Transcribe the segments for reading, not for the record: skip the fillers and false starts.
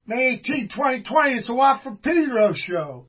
May 18, 2020, it's the Watt from Pedro show.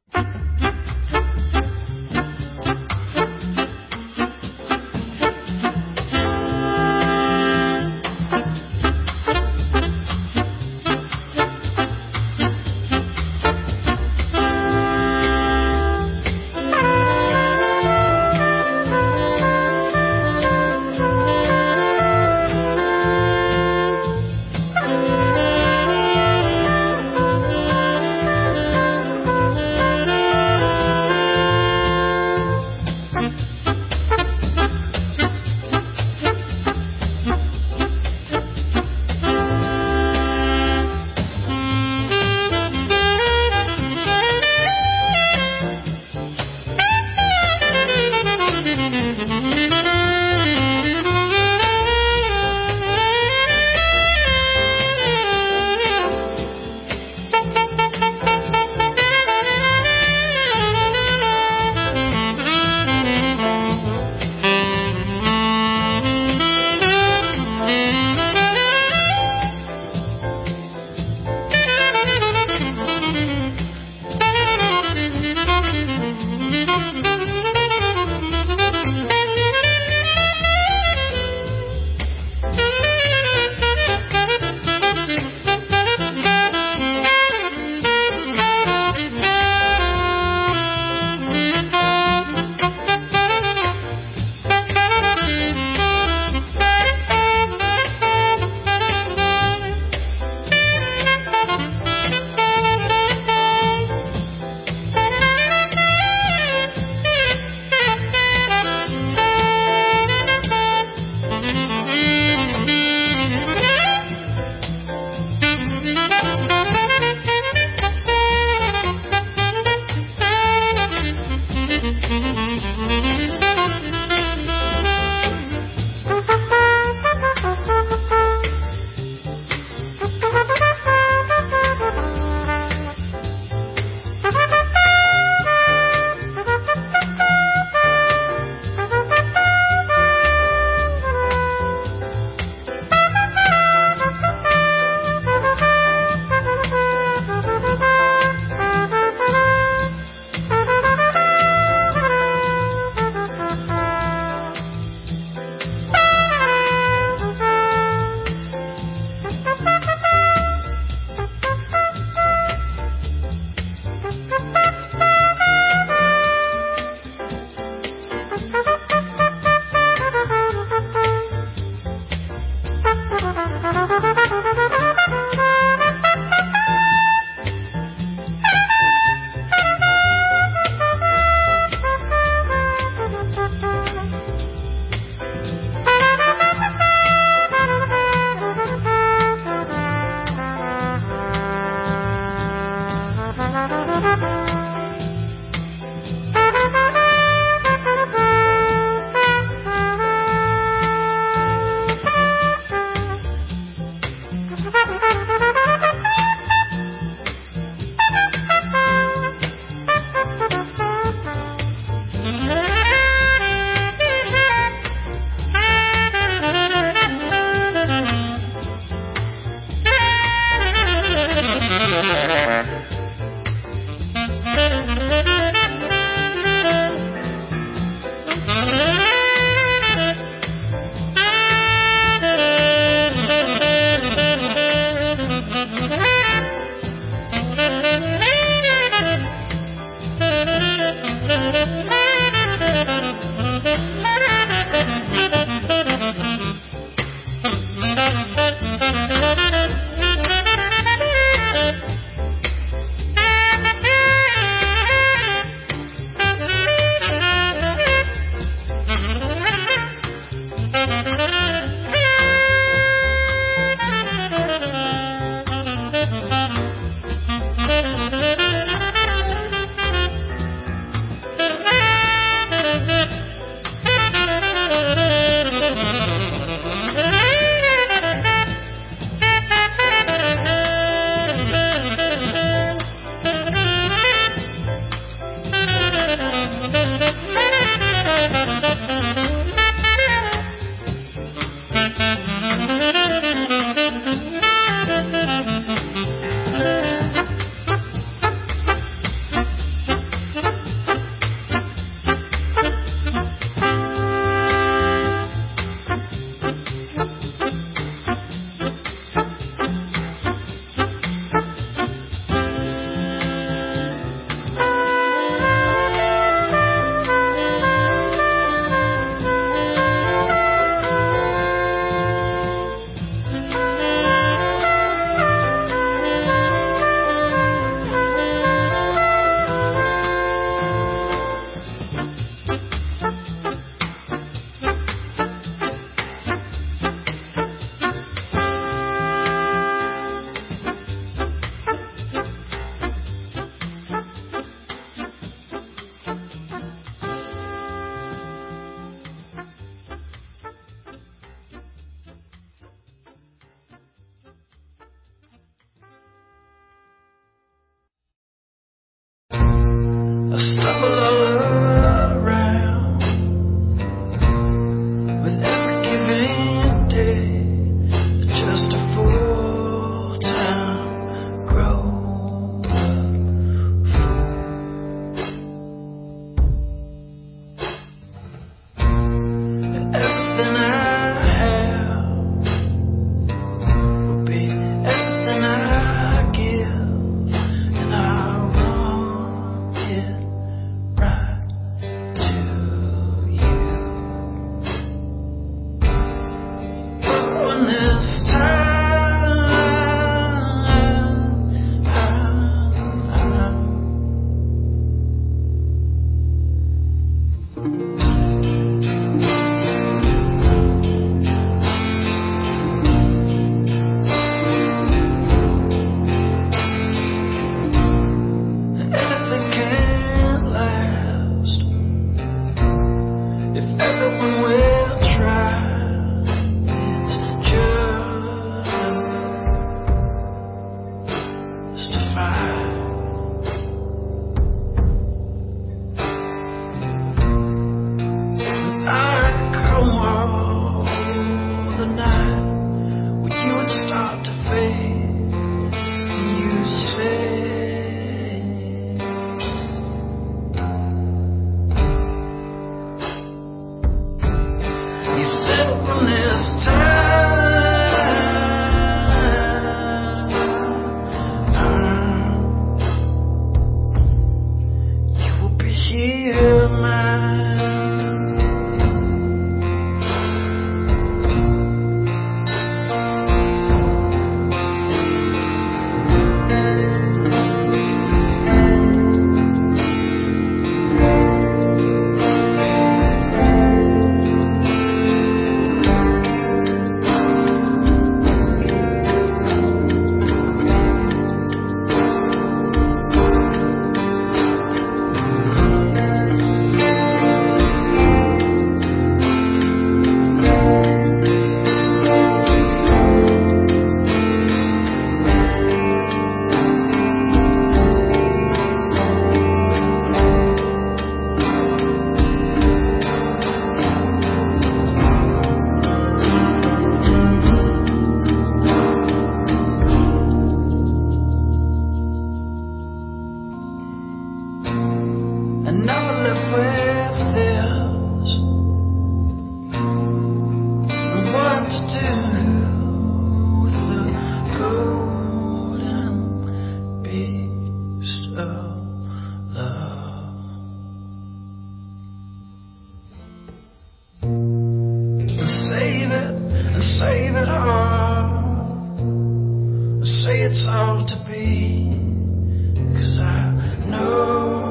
want to be, 'cause I know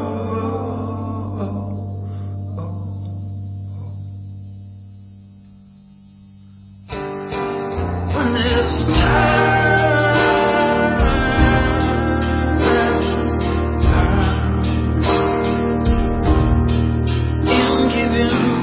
when it's time, giving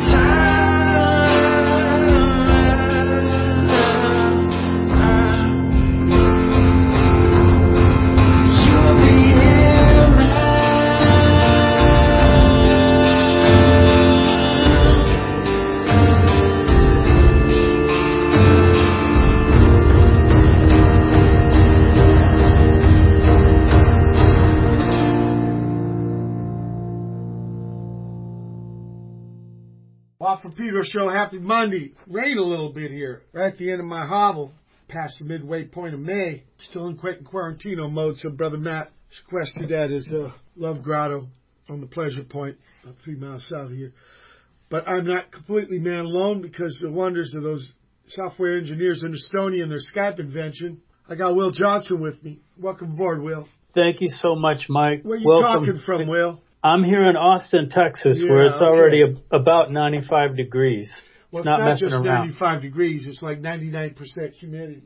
Watt from Pedro Show, happy Monday. Rain a little bit here. Right at the end of my hovel, past the midway point of May. Still in Quarantino mode, so Brother Matt sequestered at his Love Grotto on the Pleasure Point, about 3 miles south of here. But I'm not completely man alone because the wonders of those software engineers in Estonia and their Skype invention. I got Will Johnson with me. Welcome aboard, Will. Thank you so much, Mike. Where are you talking from, Will? I'm here in Austin, Texas, where it's already about 95 degrees. Well, it's not just 95 degrees. It's like 99% humidity.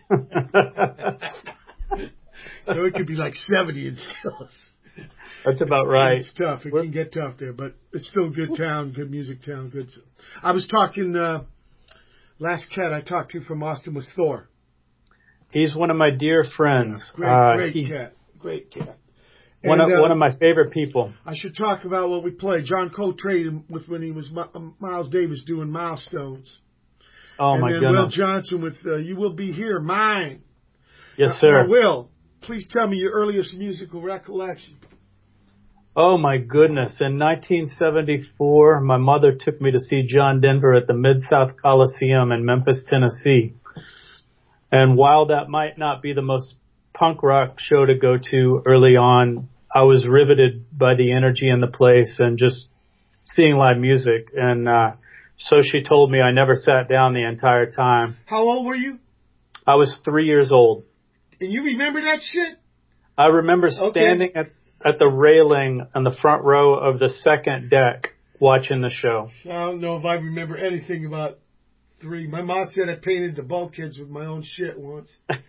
So it could be like 70 and still. That's about right. It's tough. It can get tough there, but it's still a good town, good music town. Good. I was talking, last cat I talked to from Austin was Thor. He's one of my dear friends. Great cat. Great cat. One of my favorite people. I should talk about what we played. John Coltrane with when he was Miles Davis doing Milestones. Oh, my goodness. And then Will Johnson with You Will Be Here, Mine. Yes, sir. Now, Will, please tell me your earliest musical recollection. Oh, my goodness. In 1974, my mother took me to see John Denver at the Mid-South Coliseum in Memphis, Tennessee. And while that might not be the most punk rock show to go to early on, I was riveted by the energy in the place and just seeing live music. And so she told me I never sat down the entire time. How old were you? I was 3 years old. And you remember that shit? I remember standing at the railing on the front row of the second deck watching the show. I don't know if I remember anything about 3. My mom said I painted the bulkheads with my own shit once.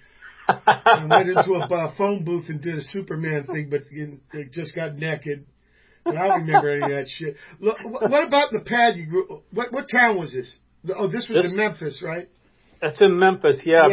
I went into a phone booth and did a Superman thing, but they just got naked. And I don't remember any of that shit. Look, what about the pad you grew? What town was this? Oh, this was in Memphis, right? That's in Memphis, yeah.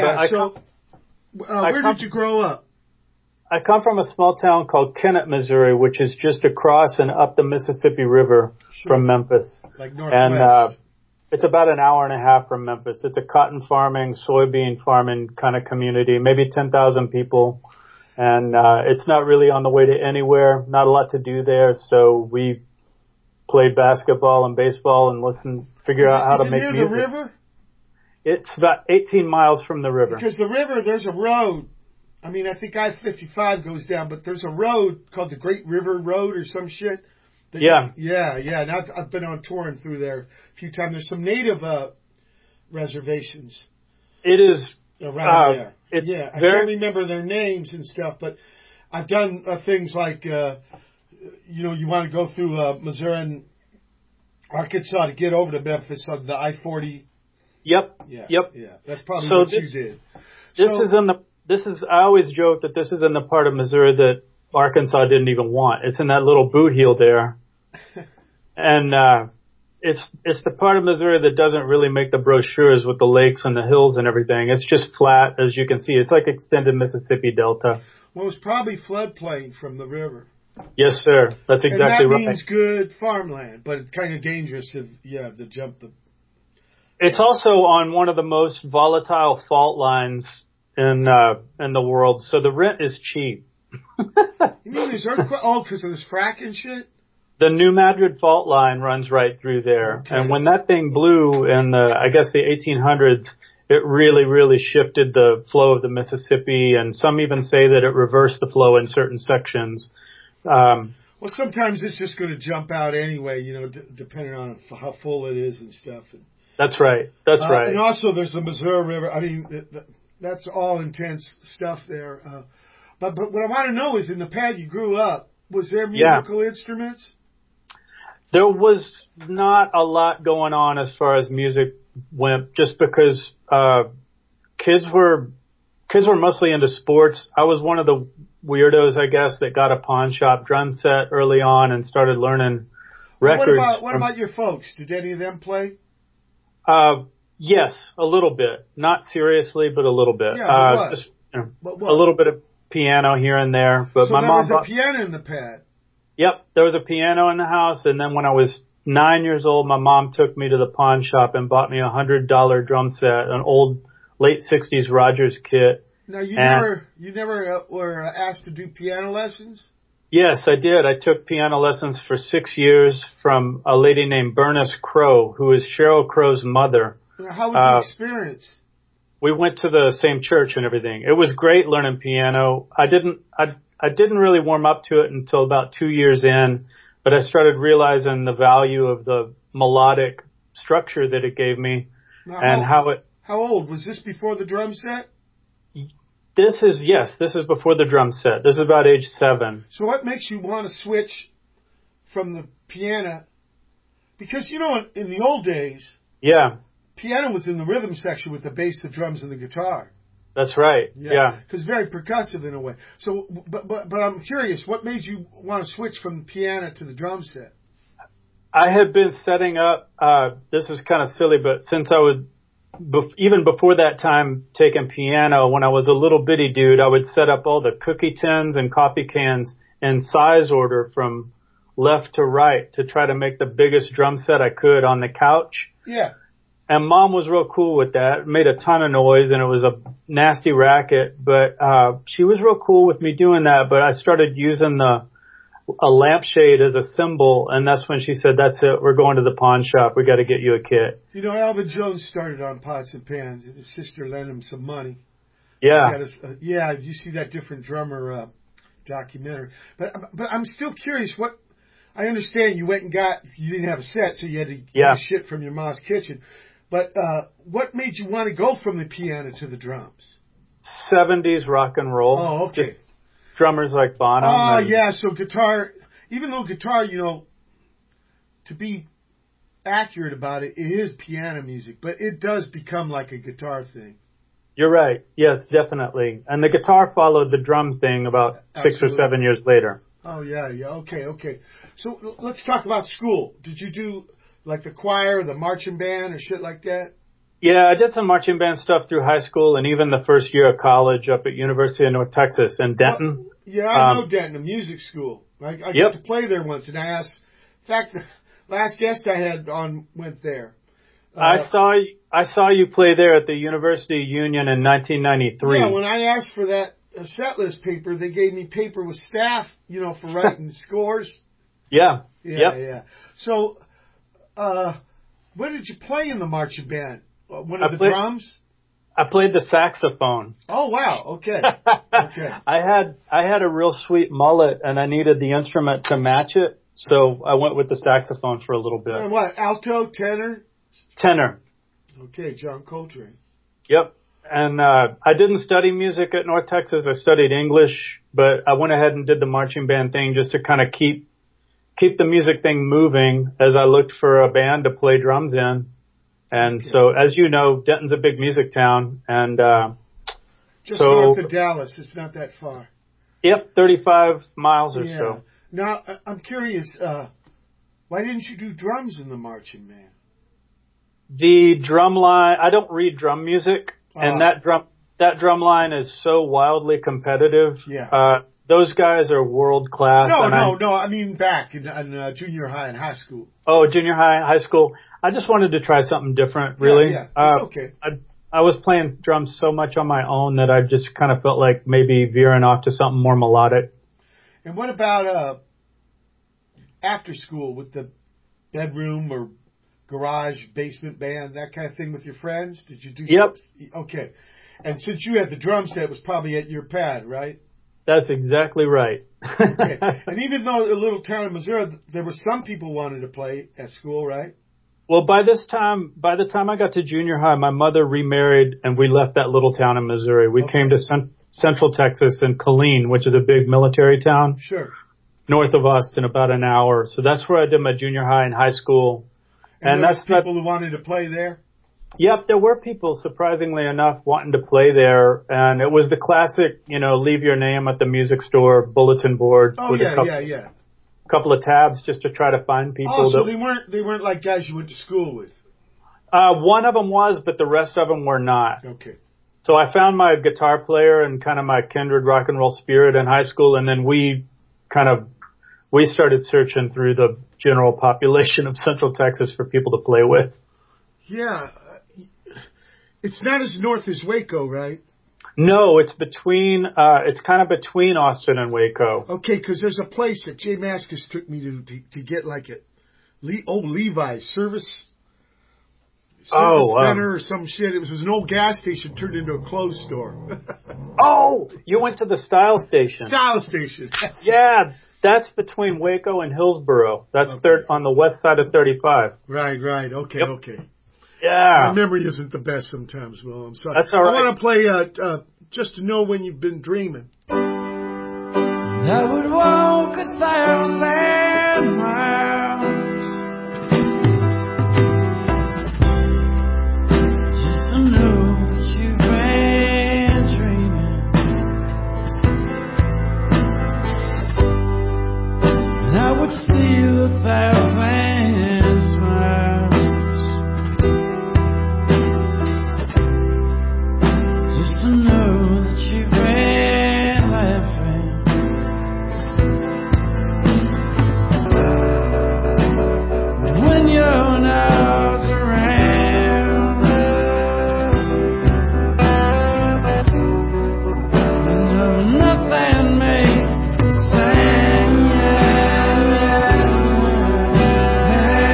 Where did you grow up? I come from a small town called Kennett, Missouri, which is just across and up the Mississippi River from Memphis. Like northwest. And it's about an hour and a half from Memphis. It's a cotton farming, soybean farming kind of community, maybe 10,000 people. And it's not really on the way to anywhere, not a lot to do there. So we played basketball and baseball and figure out how to make music. Is it near the river? It's about 18 miles from the river. Because the river, there's a road. I mean, I think I-55 goes down, but there's a road called the Great River Road or some shit. Yeah. Yeah. Now I've been on touring through there a few times. There's some native reservations. It is around there. It's I can't remember their names and stuff, but I've done things like you want to go through Missouri and Arkansas to get over to Memphis on the I-40. Yep. Yeah. That's probably what you did. I always joke that this is in the part of Missouri that Arkansas didn't even want. It's in that little boot heel there. And it's the part of Missouri that doesn't really make the brochures with the lakes and the hills and everything. It's just flat, as you can see. It's like extended Mississippi Delta. Well, it's probably floodplain from the river. Yes, sir. That's exactly right. And that means good farmland, but it's kind of dangerous to jump the... It's also on one of the most volatile fault lines in the world, so the rent is cheap. You mean there's earthquake? Oh, because of this fracking shit? The New Madrid fault line runs right through there. Okay. And when that thing blew in the 1800s, it really, really shifted the flow of the Mississippi, and some even say that it reversed the flow in certain sections. Well, sometimes it's just going to jump out anyway, depending on how full it is and stuff. That's right. Right. And also there's the Missouri River. I mean, that's all intense stuff there. But what I want to know is, in the pad you grew up, was there musical instruments? There was not a lot going on as far as music went, just because kids were mostly into sports. I was one of the weirdos, I guess, that got a pawn shop drum set early on and started learning records. What about your folks? Did any of them play? Yes, a little bit. Not seriously, but a little bit. Yeah, just, a little bit of piano here and there. But so my mom was a piano in the pad. Yep, there was a piano in the house, and then when I was 9 years old, my mom took me to the pawn shop and bought me a $100 drum set, an old late '60s Rogers kit. Now you never were asked to do piano lessons? Yes, I did. I took piano lessons for 6 years from a lady named Bernice Crow, who is Sheryl Crow's mother. Now, how was the experience? We went to the same church and everything. It was great learning piano. I didn't really warm up to it until about 2 years in, but I started realizing the value of the melodic structure that it gave me. Now, how old? Was this before the drum set? This is before the drum set. This is about age 7. So what makes you want to switch from the piano? Because, in the old days, piano was in the rhythm section with the bass, the drums, and the guitar. That's right. Yeah. Because very percussive in a way. So, but I'm curious, what made you want to switch from the piano to the drum set? I had been setting up, this is kind of silly, but since I was, even before that time taking piano, when I was a little bitty dude, I would set up all the cookie tins and coffee cans in size order from left to right to try to make the biggest drum set I could on the couch. Yeah. And Mom was real cool with that. It made a ton of noise and it was a nasty racket, but she was real cool with me doing that. But I started using a lampshade as a symbol, and that's when she said, "That's it, we're going to the pawn shop. We got to get you a kit." Alvin Jones started on pots and pans, and his sister lent him some money. Yeah. You see that Different Drummer documentary. But I'm still curious. I understand you didn't have a set, so you had to get shit from your mom's kitchen. But what made you want to go from the piano to the drums? 70s rock and roll. Oh, okay. Just drummers like Bonham. Oh, yeah. So guitar, even though guitar, to be accurate about it, it is piano music, but it does become like a guitar thing. You're right. Yes, definitely. And the guitar followed the drum thing about 6 or 7 years later. Oh, yeah. Okay. So let's talk about school. Did you do like the choir, the marching band, or shit like that? Yeah, I did some marching band stuff through high school and even the first year of college up at University of North Texas in Denton. Well, I know Denton, a music school. I got to play there once, and I asked. In fact, the last guest I had on went there. I saw you play there at the University Union in 1993. Yeah, when I asked for that set list paper, they gave me paper with staff, for writing scores. Yeah. So, what did you play in the marching band? One of the drums? I played the saxophone. Oh, wow. Okay. I had a real sweet mullet, and I needed the instrument to match it, so I went with the saxophone for a little bit. And what, alto, tenor? Tenor. Okay, John Coltrane. Yep. And I didn't study music at North Texas. I studied English, but I went ahead and did the marching band thing just to kind of keep the music thing moving as I looked for a band to play drums in. And so, as you know, Denton's a big music town, and just north of Dallas. It's not that far. Yep, 35 miles or so. Now, I'm curious, why didn't you do drums in the marching band? The drum line, I don't read drum music, and that drum line is so wildly competitive. Yeah. Those guys are world class. No. I mean back in junior high and high school. Oh, junior high, high school. I just wanted to try something different, really. Yeah, it's okay. I was playing drums so much on my own that I just kind of felt like maybe veering off to something more melodic. And what about after school with the bedroom or garage, basement band, that kind of thing with your friends? Did you do something? Okay. And since you had the drum set, it was probably at your pad, right? That's exactly right. Okay. And even though a little town in Missouri, there were some people wanted to play at school, right? Well, by the time I got to junior high, my mother remarried and we left that little town in Missouri. We came to Central Texas in Killeen, which is a big military town. Sure. North of us in about an hour. So that's where I did my junior high and high school. And that's people who wanted to play there? Yep, there were people, surprisingly enough, wanting to play there. And it was the classic, leave your name at the music store bulletin board. Oh, with yeah. Couple of tabs just to try to find people. Oh, so they weren't like guys you went to school with? One of them was, but the rest of them were not. Okay. So I found my guitar player and kind of my kindred rock and roll spirit in high school, and then we started searching through the general population of Central Texas for people to play with. Yeah. It's not as north as Waco, right? No, it's kind of between Austin and Waco. Okay, because there's a place that Jay Mascis took me to get like Levi's service center or some shit. It was an old gas station turned into a clothes store. Oh, you went to the Style Station. Style Station. Yeah, that's between Waco and Hillsboro. That's on the west side of 35. Right. Okay, Yep. okay. Yeah. My memory isn't the best sometimes, Will. I'm sorry. That's all right. I want to play Just to Know When You've Been Dreaming. I would walk 1,000 miles just to know that you've been dreaming, and I would steal 1,000 smiles just to know that you've been laughing. When you're not around, nothing makes the same.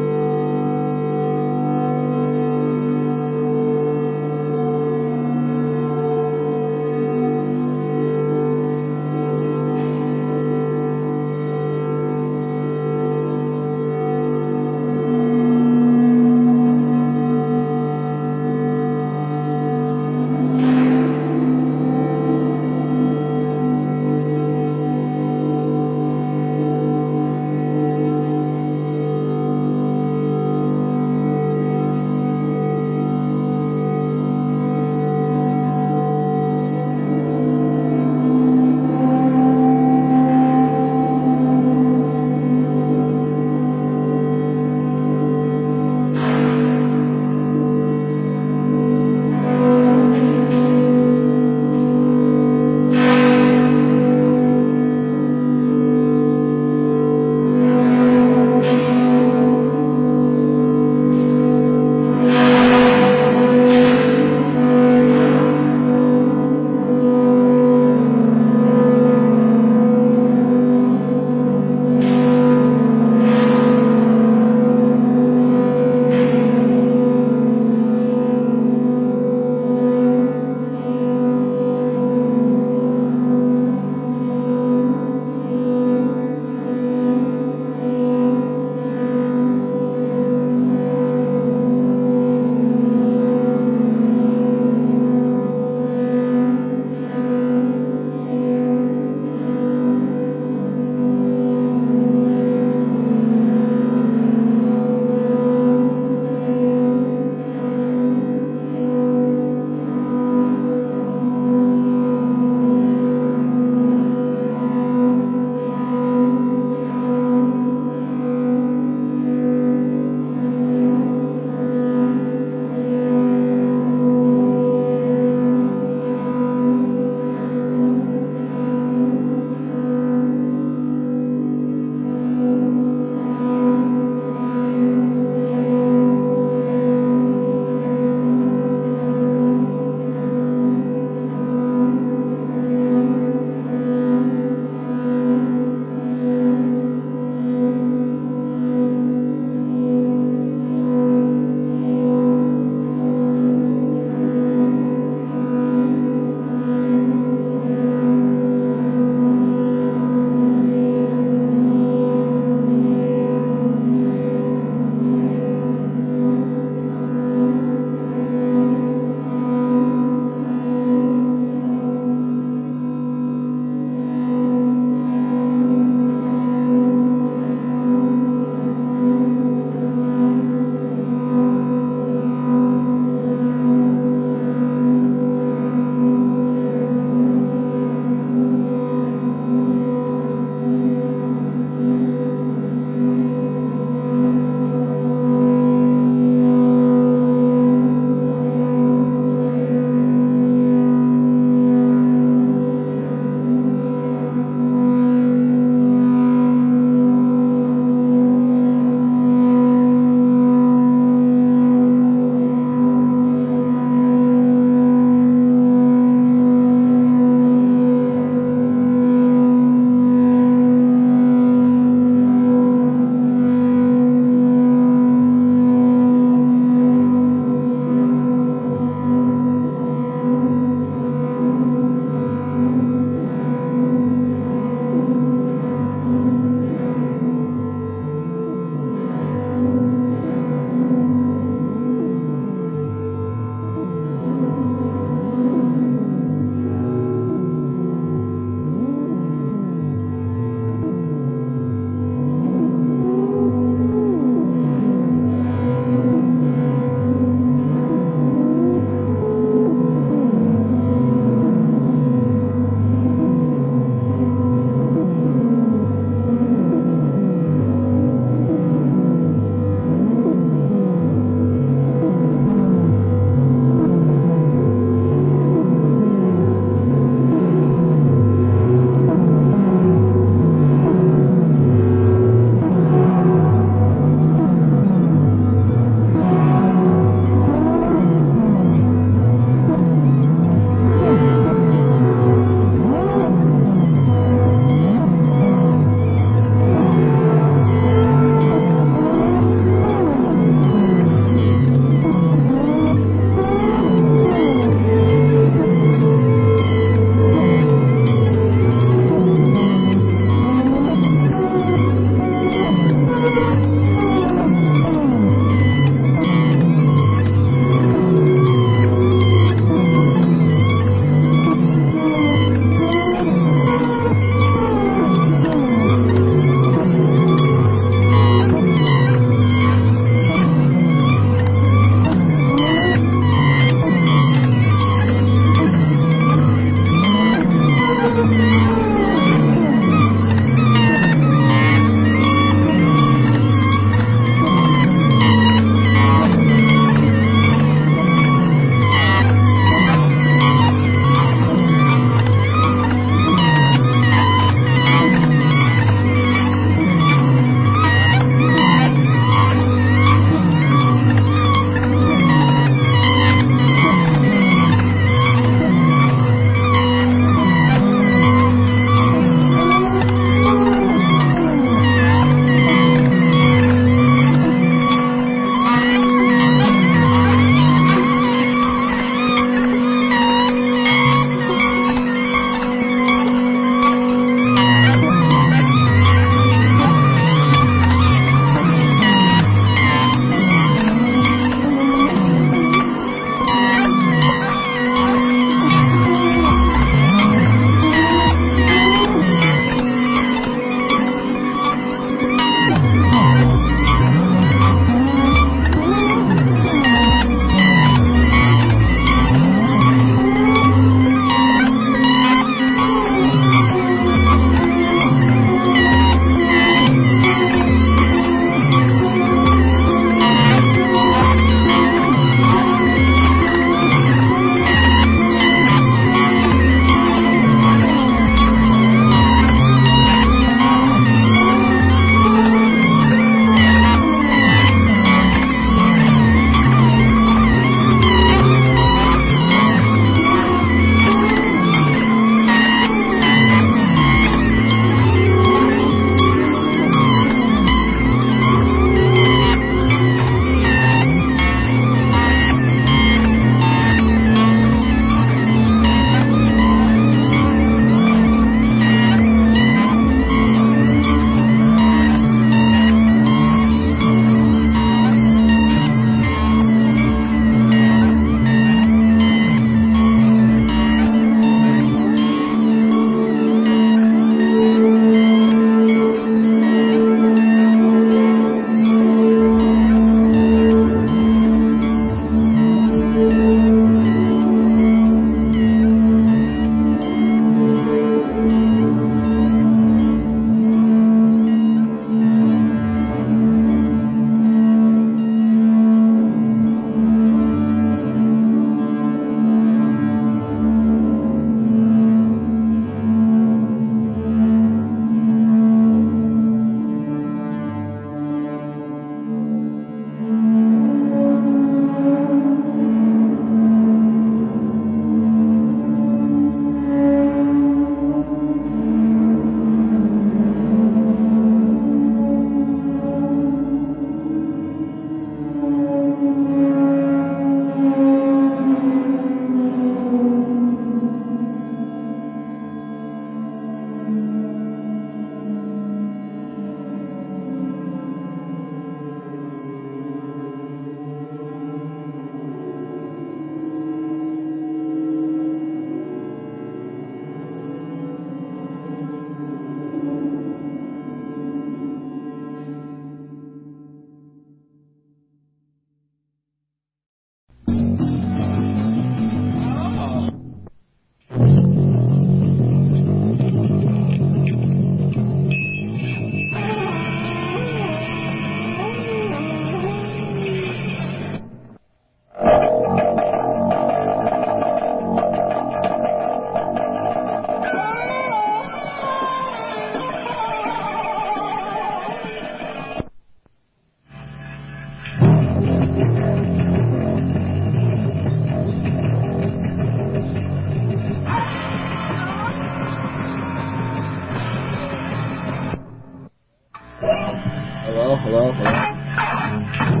Hello, hello, hello.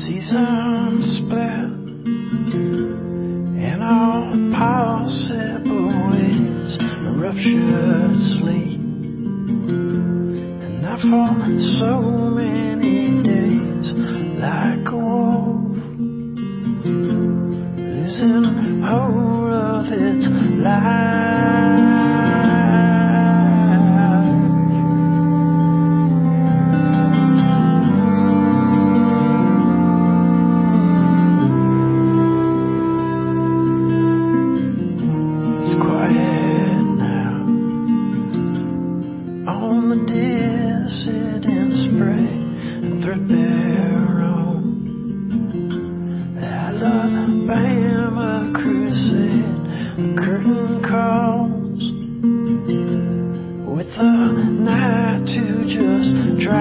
Seasons split in all possible ways. A ruptured sleep, and I for so many days like a wolf, losing hold of its life. Dissident spray and threadbare roam. Alabama crusade, the curtain calls, with the night to just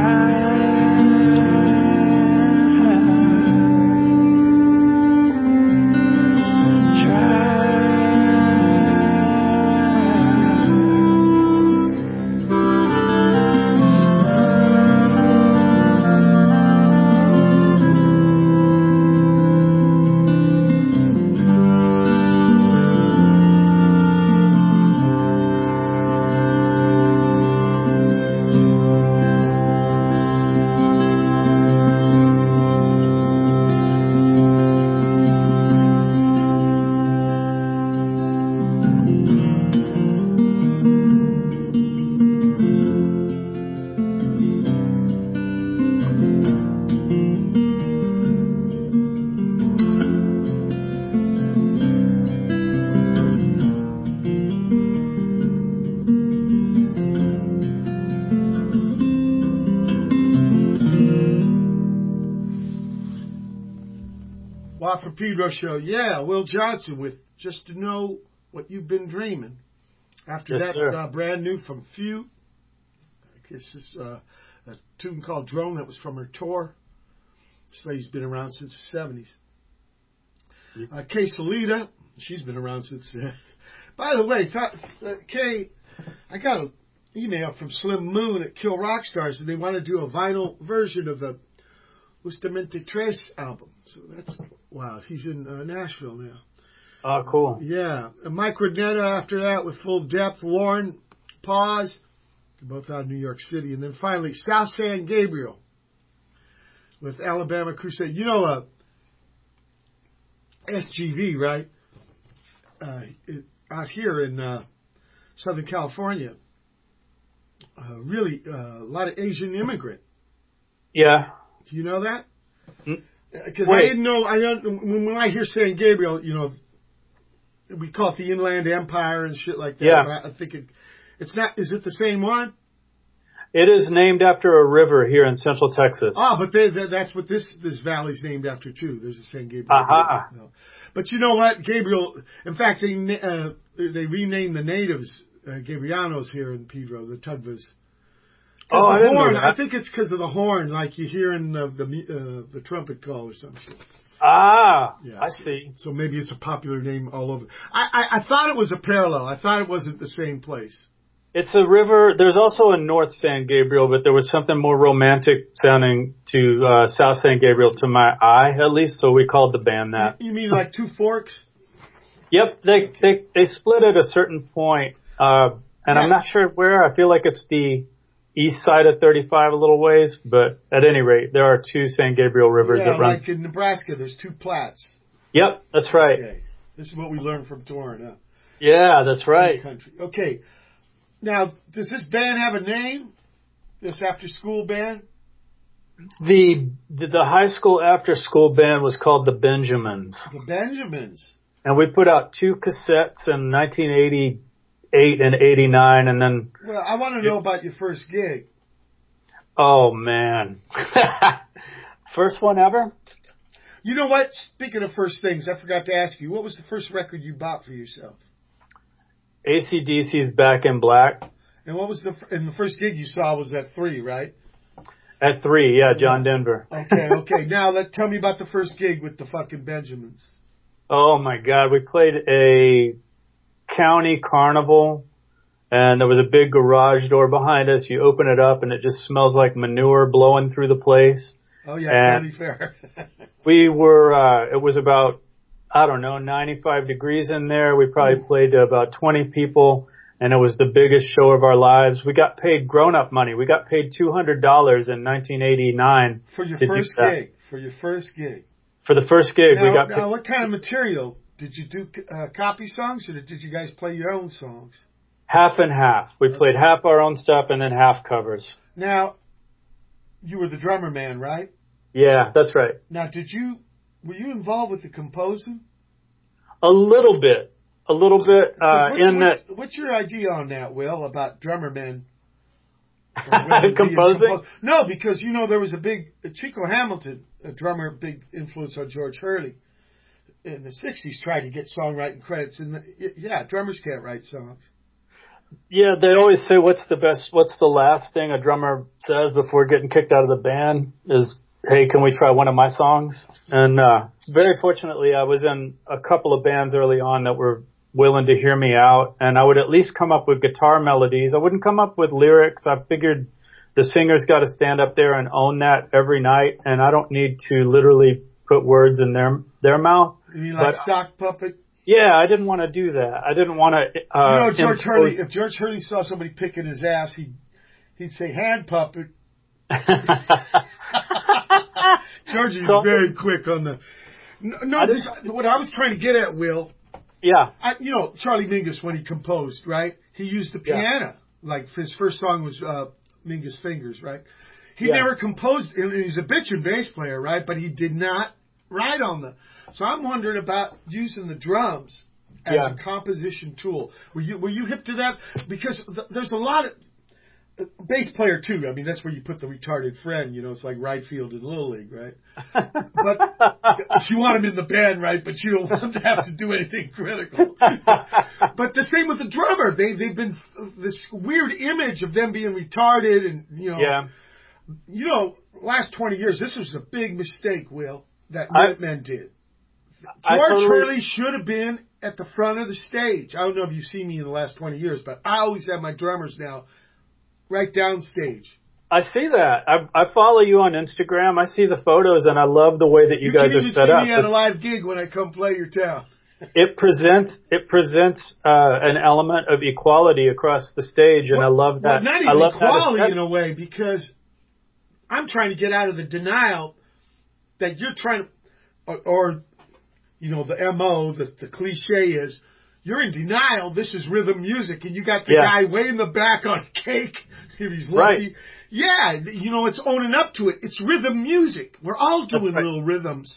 Watt from Pedro Show. Yeah, Will Johnson with Just to Know What You've Been Dreaming. After Yes, that, brand new from Few. I guess this a tune called Drone that was from her tour. This lady's been around since the 70s. Kay Solita, she's been around since. By the way, Kay, I got an email from Slim Moon at Kill Rock Stars, and they want to do a vinyl version of the Justamente Tres album. So that's wow. He's in Nashville now. Oh, cool. Yeah. And Mike Rodnetta after that with Full Depth. Lauren Pause. They're both out of New York City. And then finally, South San Gabriel with Alabama Crusade. You know, SGV, right? Out here in Southern California. Really, a lot of Asian immigrant. Yeah. Do you know that? Because I didn't know. When I hear San Gabriel, you know, we call it the Inland Empire and shit like that. Yeah. But I think it's not. Is it the same one? It is named after a river here in Central Texas. Oh, but that's what this valley's named after too. There's a San Gabriel. Aha. No. But you know what, Gabriel? In fact, they renamed the natives Gabrianos here in Pedro, the Tugvas. Oh, I didn't horn, know that. I think it's because of the horn, like you hear in the trumpet call or some shit. Ah, Yeah, I see. So maybe it's a popular name all over. I thought it was a parallel. I thought it wasn't the same place. It's a river. There's also a North San Gabriel, but there was something more romantic sounding to South San Gabriel to my eye, at least. So we called the band that. You mean like Two Forks? Yep, they split at a certain point, and Yeah. I'm not sure where. I feel like it's the east side of 35 a little ways, but at any rate, there are two San Gabriel rivers Yeah, that run. like in Nebraska, there's two Plattes. Yep, that's right. Okay, this is what we learned from touring, huh? Yeah, that's right. Country. Okay, now does this band have a name? This after-school band? The high school after school band was called the Benjamins, The Benjamins. and we put out two cassettes in 1988 and 89, and then Well, I want to know about your first gig. oh man, first one ever. You know what? Speaking of first things, I forgot to ask you, what was the first record you bought for yourself? AC/DC's Back in Black And what was the first gig you saw was at 3, right? at 3. Yeah, John Denver. Okay. Now tell me about the first gig with the fucking Benjamins. Oh my God, we played a county carnival, and there was a big garage door behind us. You open it up, and it just smells like manure blowing through the place. Oh, yeah, And county fair. we were, it was about, I don't know, 95 degrees in there. We probably played to about 20 people, and it was the biggest show of our lives. We got paid grown-up money. We got paid $200 in 1989. For your first gig. For your first gig. For the first gig, now, we got paid. Now, what kind of material? Did you do copy songs, or did you guys play your own songs? Half and half. We played half our own stuff and then half covers. Now, you were the drummer man, right? Yeah, that's right. Now, were you involved with the composing? A little bit. What's your idea on that, Will, about drummer men? Composing? No, because, there was Chico Hamilton, a drummer, big influence on George Hurley. In the 60s, tried to get songwriting credits. Drummers can't write songs. Yeah, they always say what's the last thing a drummer says before getting kicked out of the band is, hey, can we try one of my songs? And very fortunately, I was in a couple of bands early on that were willing to hear me out, and I would at least come up with guitar melodies. I wouldn't come up with lyrics. I figured the singer's got to stand up there and own that every night, and I don't need to literally put words in their mouth. You mean like sock puppet? Yeah, I didn't want to do that. I didn't want to. George Hurley. If George Hurley saw somebody picking his ass, he'd say hand puppet. George is very quick on the. What I was trying to get at, Will. Yeah. Charlie Mingus, when he composed, right? He used the piano. Like his first song was Mingus Fingers, right? He never composed. And he's a bitchin' bass player, right? But he did not write on the. So I'm wondering about using the drums as a composition tool. Were you hip to that? Because there's a lot of bass player too. I mean, that's where you put the retarded friend. It's like right field in Little League, right? But you want him in the band, right? But you don't want him to have to do anything critical. But the same with the drummer. They've been this weird image of them being retarded, and last 20 years, this was a big mistake, Will, that Minutemen did. George Hurley should have been at the front of the stage. I don't know if you've seen me in the last 20 years, but I always have my drummers now right downstage. I see that. I follow you on Instagram. I see the photos, and I love the way that you guys are set up. You can even see me at a live gig when I come play your town. It presents an element of equality across the stage, and I love that. Well, not even equality in a way, because I'm trying to get out of the denial that you're trying to, or the MO, the cliche is, you're in denial. This is rhythm music, and you got the guy way in the back on cake. If he's lucky. Right. Yeah, it's owning up to it. It's rhythm music. We're all doing little rhythms.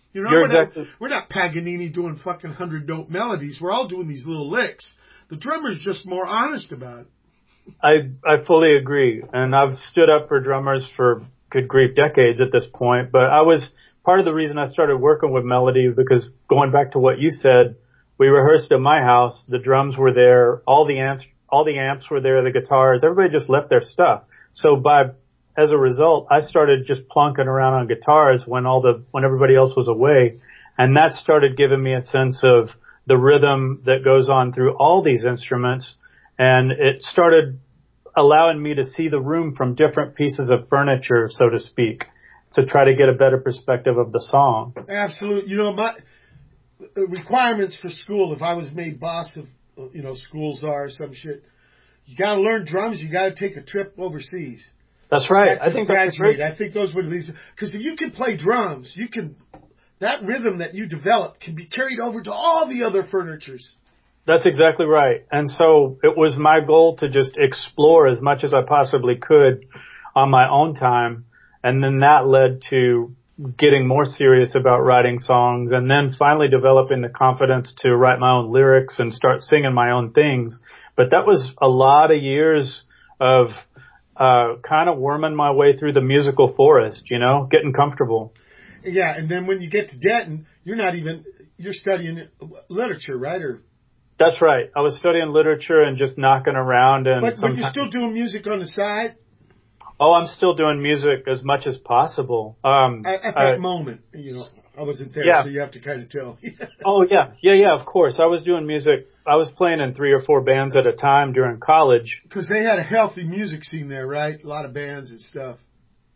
We're not Paganini doing fucking 100-note melodies. We're all doing these little licks. The drummer's just more honest about it. I fully agree, and I've stood up for drummers for good grief decades at this point. But I was part of the reason I started working with Melody, because going back to what you said, we rehearsed at my house. The drums were there, all the amps were there, the guitars. Everybody just left their stuff. So as a result, I started just plunking around on guitars when everybody else was away, and that started giving me a sense of the rhythm that goes on through all these instruments, and it started allowing me to see the room from different pieces of furniture, so to speak, to try to get a better perspective of the song. Absolutely. My requirements for school, if I was made boss of, schools or some shit, you got to learn drums, you got to take a trip overseas. That's right. I think that's great. I think those would lead, because if you can play drums, that rhythm that you develop can be carried over to all the other furnitures. That's exactly right. And so it was my goal to just explore as much as I possibly could on my own time. And then that led to getting more serious about writing songs, and then finally developing the confidence to write my own lyrics and start singing my own things. But that was a lot of years of kind of worming my way through the musical forest, getting comfortable. Yeah, and then when you get to Denton, you're studying literature, right? That's right. I was studying literature and just knocking around. But you're still doing music on the side? Oh, I'm still doing music as much as possible. At that moment, I wasn't there, so you have to kind of tell. Oh, yeah, of course. I was doing music. I was playing in 3 or 4 bands at a time during college. Because they had a healthy music scene there, right? A lot of bands and stuff.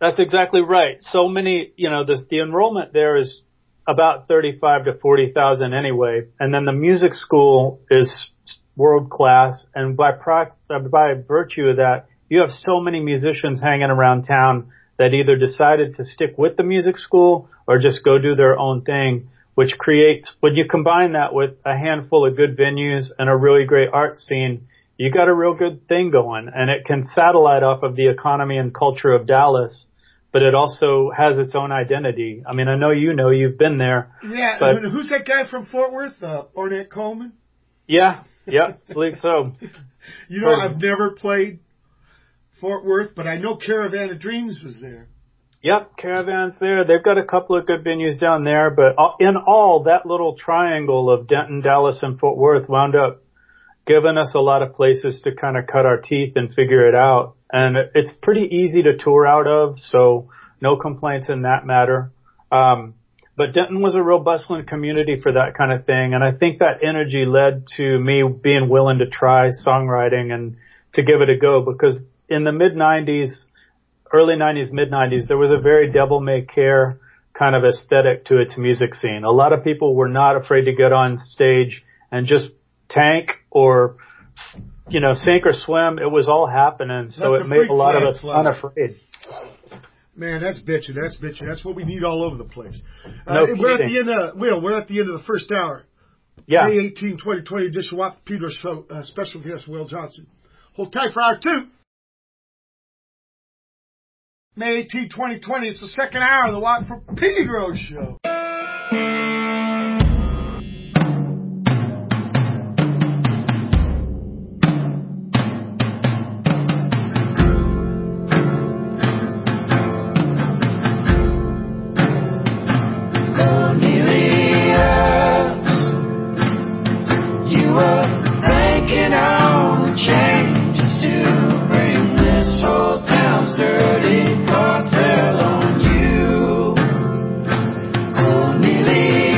That's exactly right. So many, the enrollment there is about 35 to 40,000 anyway. And then the music school is world class. And by virtue of that, you have so many musicians hanging around town that either decided to stick with the music school or just go do their own thing, which creates, when you combine that with a handful of good venues and a really great art scene, you got a real good thing going. And it can satellite off of the economy and culture of Dallas, but it also has its own identity. I mean, I know you've been there. Yeah, but who's that guy from Fort Worth? Ornette Coleman? Yeah, I believe so. I've never played Fort Worth, but I know Caravan of Dreams was there. Yep, Caravan's there. They've got a couple of good venues down there, but in all, that little triangle of Denton, Dallas, and Fort Worth wound up giving us a lot of places to kind of cut our teeth and figure it out. And it's pretty easy to tour out of, so no complaints in that matter. But Denton was a real bustling community for that kind of thing, and I think that energy led to me being willing to try songwriting and to give it a go, because in the mid-90s, early 90s, mid-90s, there was a very devil-may-care kind of aesthetic to its music scene. A lot of people were not afraid to get on stage and just tank or, sink or swim. It was all happening, so it made a lot of us unafraid. Man, that's bitching. That's what we need all over the place. We're at the end of we're at the end of the first hour. Yeah. May 18, 2020 edition Watt Peters show. Special guest Will Johnson. Hold tight for hour 2. May 18, 2020. It's the second hour of the Watt from Pedro show. Cartel on you. Cornelius.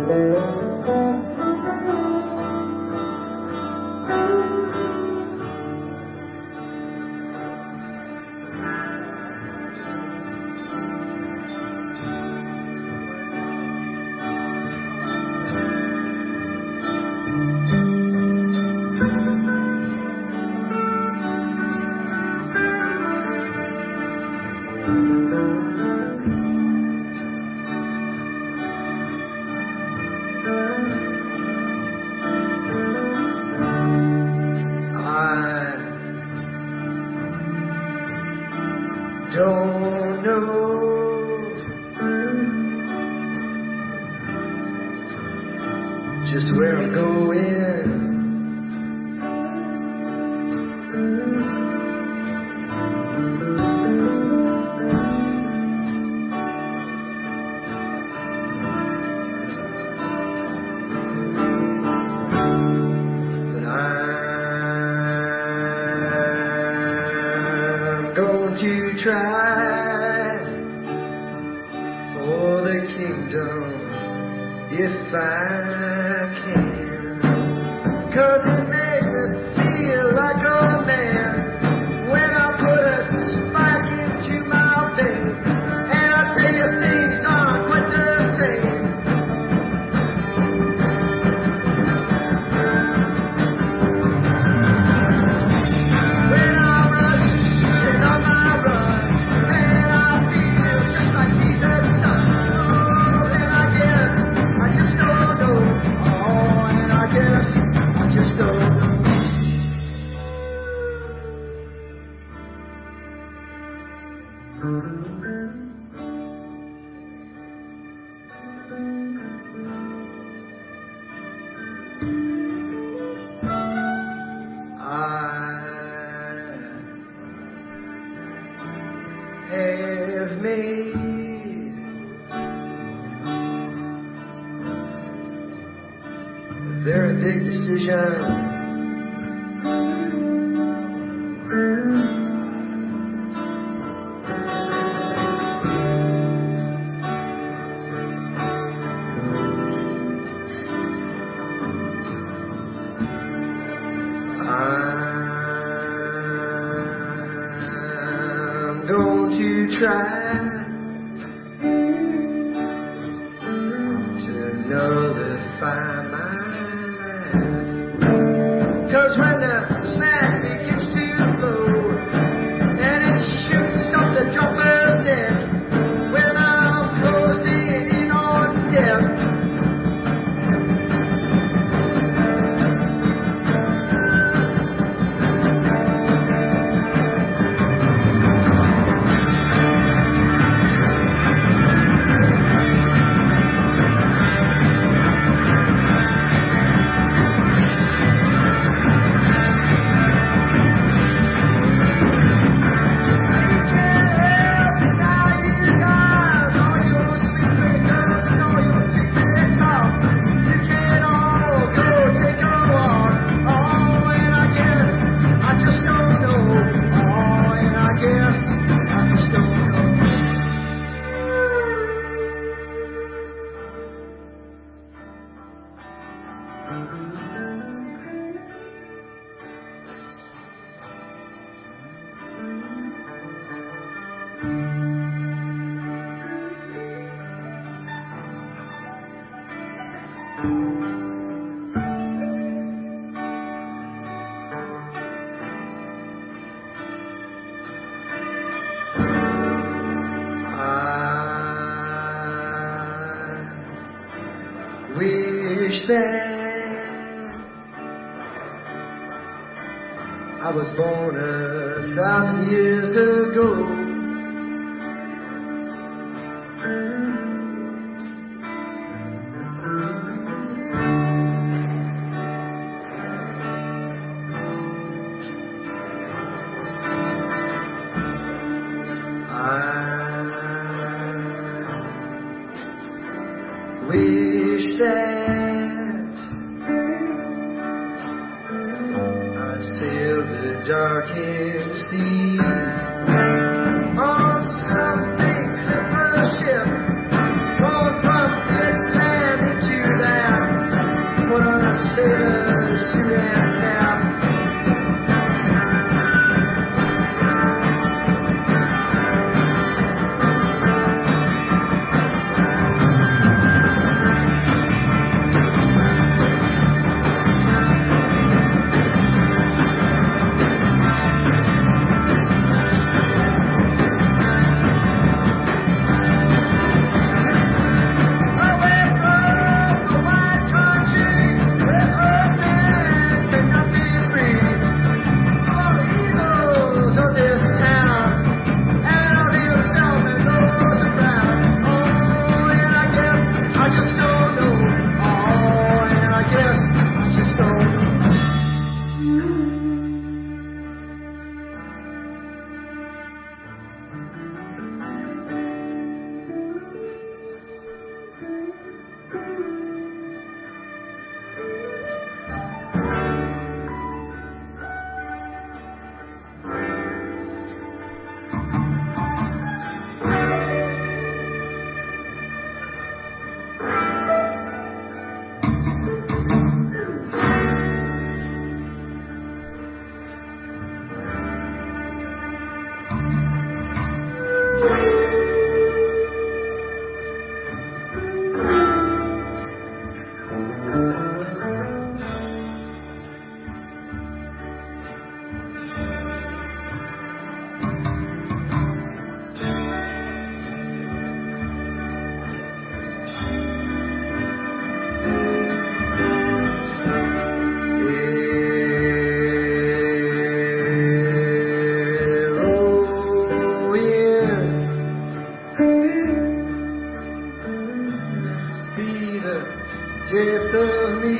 Don't know just where I'm going. But I'm going to try for the kingdom if I can, 'cause it makes me feel like a man when I put a spike into my vein, and I tell you things aren't quite the same. When I'm rushing on my run, and I feel just like Jesus' son, and I guess I just don't know. Oh, and I guess I just don't know. I have made a very big decision. I'm going to try to nullify my life, 'cause when the smack begins to blow and it shoots up the dropper's neck, when I'm closing in on death, wish that I was born 1,000 years ago. I wish that I'd sail the darkened seas on some big clipper ship, going from this land into death of me.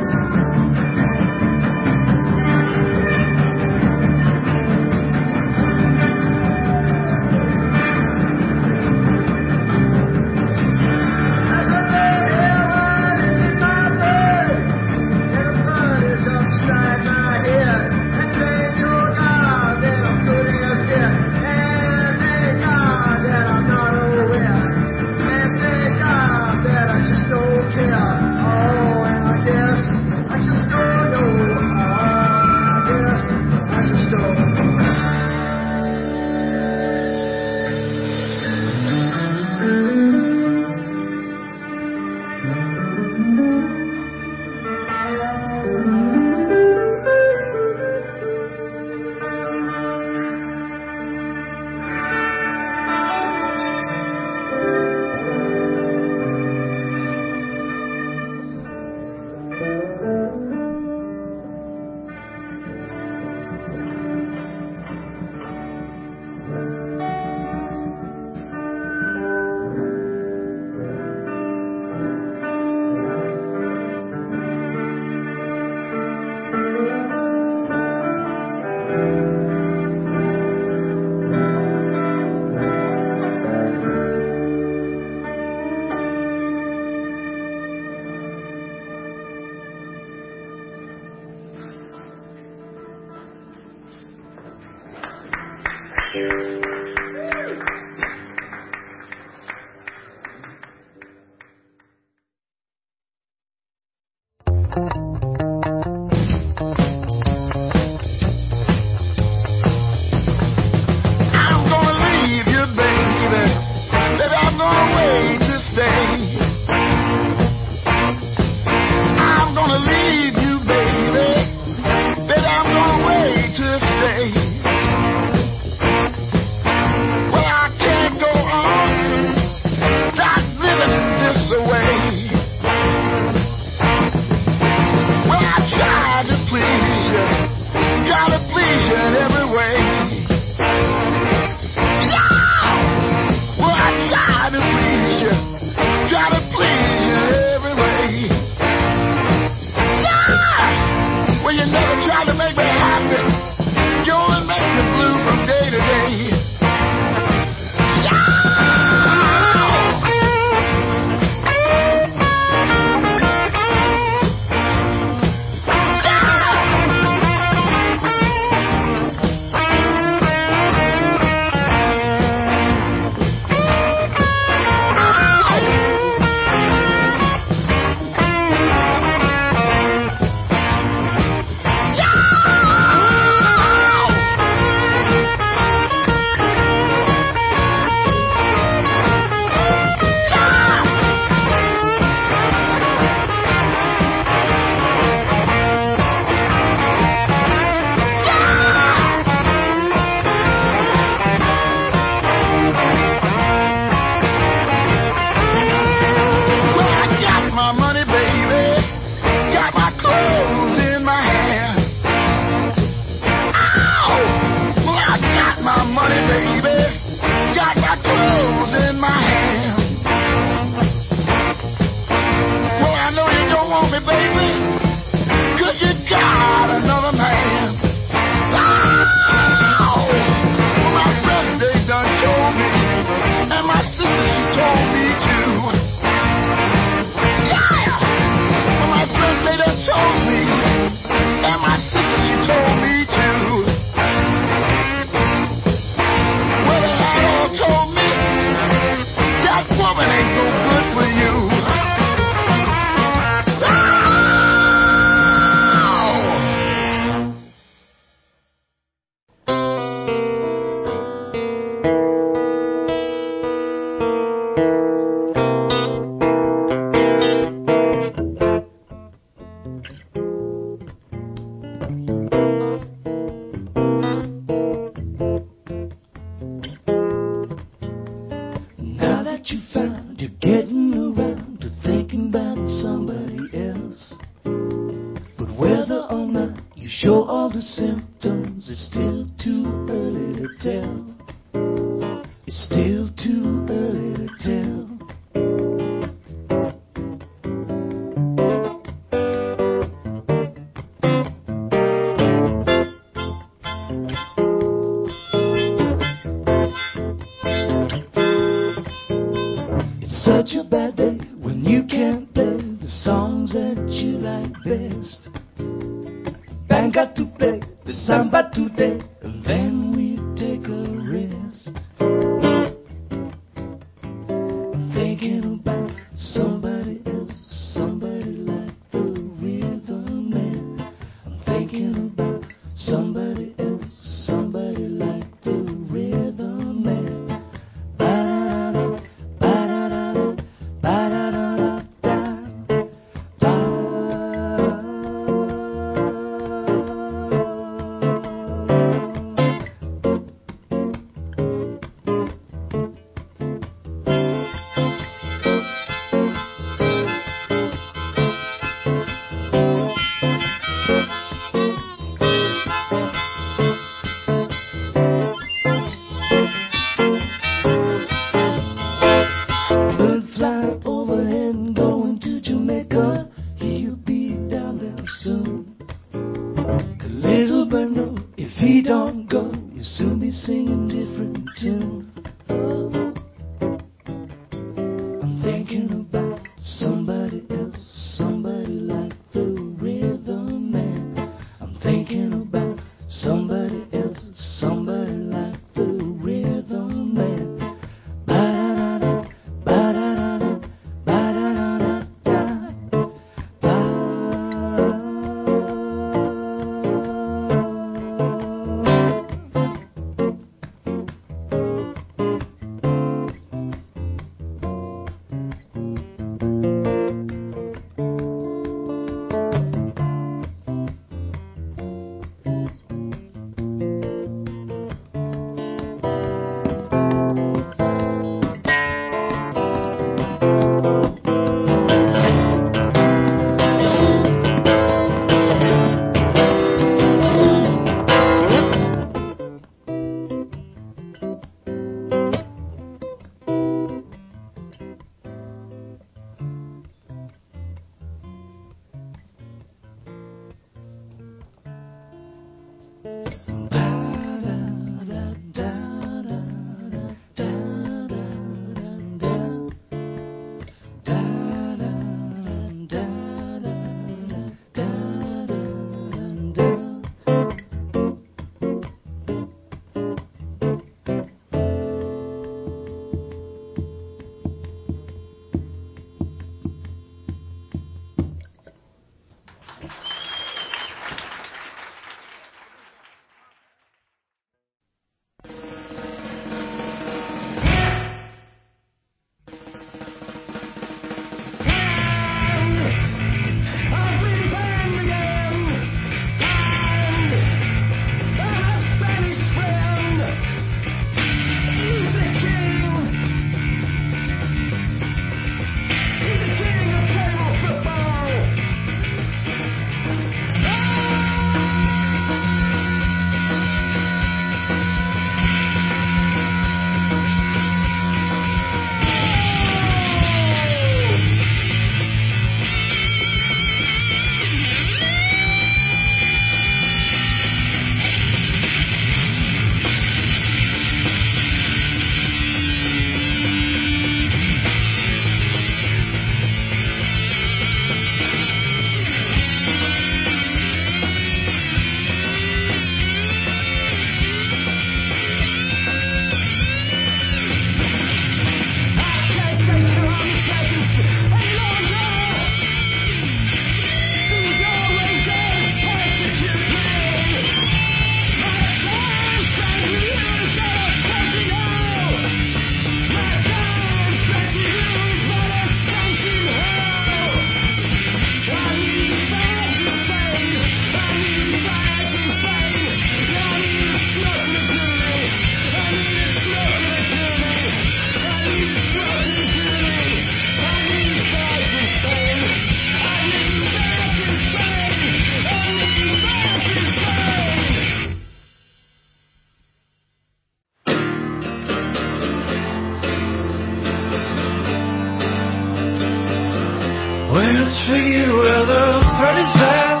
Let's figure where the threat is at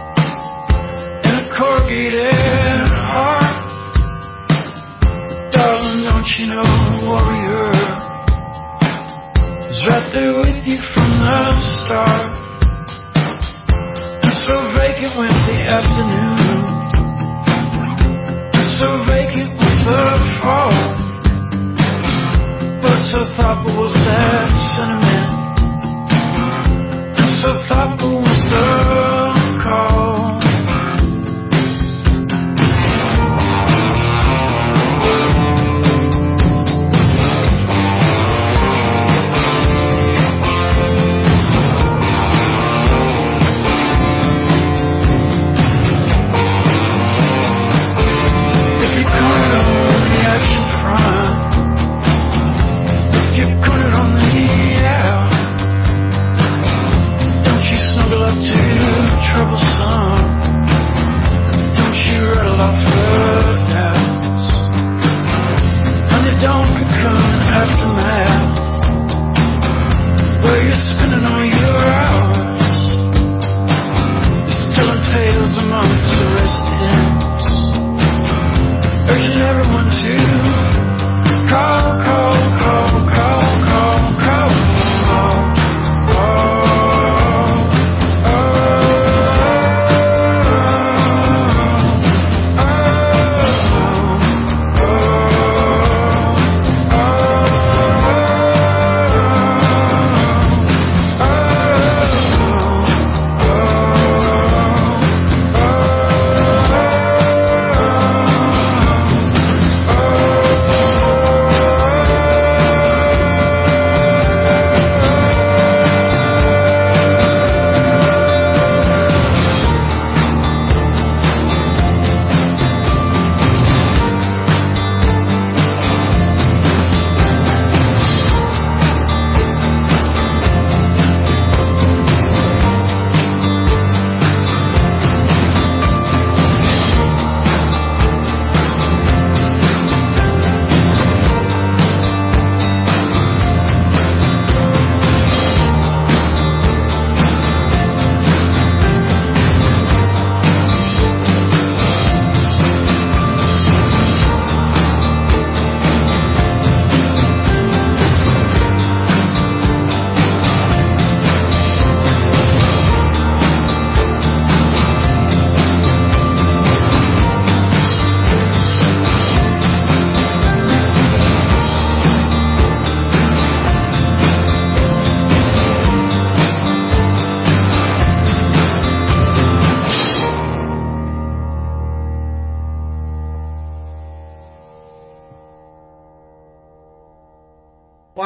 in a corrugated heart. Darling, don't you know the warrior is right there with you from the start. It's so vacant with the afternoon, it's so vacant with the fall, but so thoughtful was that sentiment. So thoughtful was the call.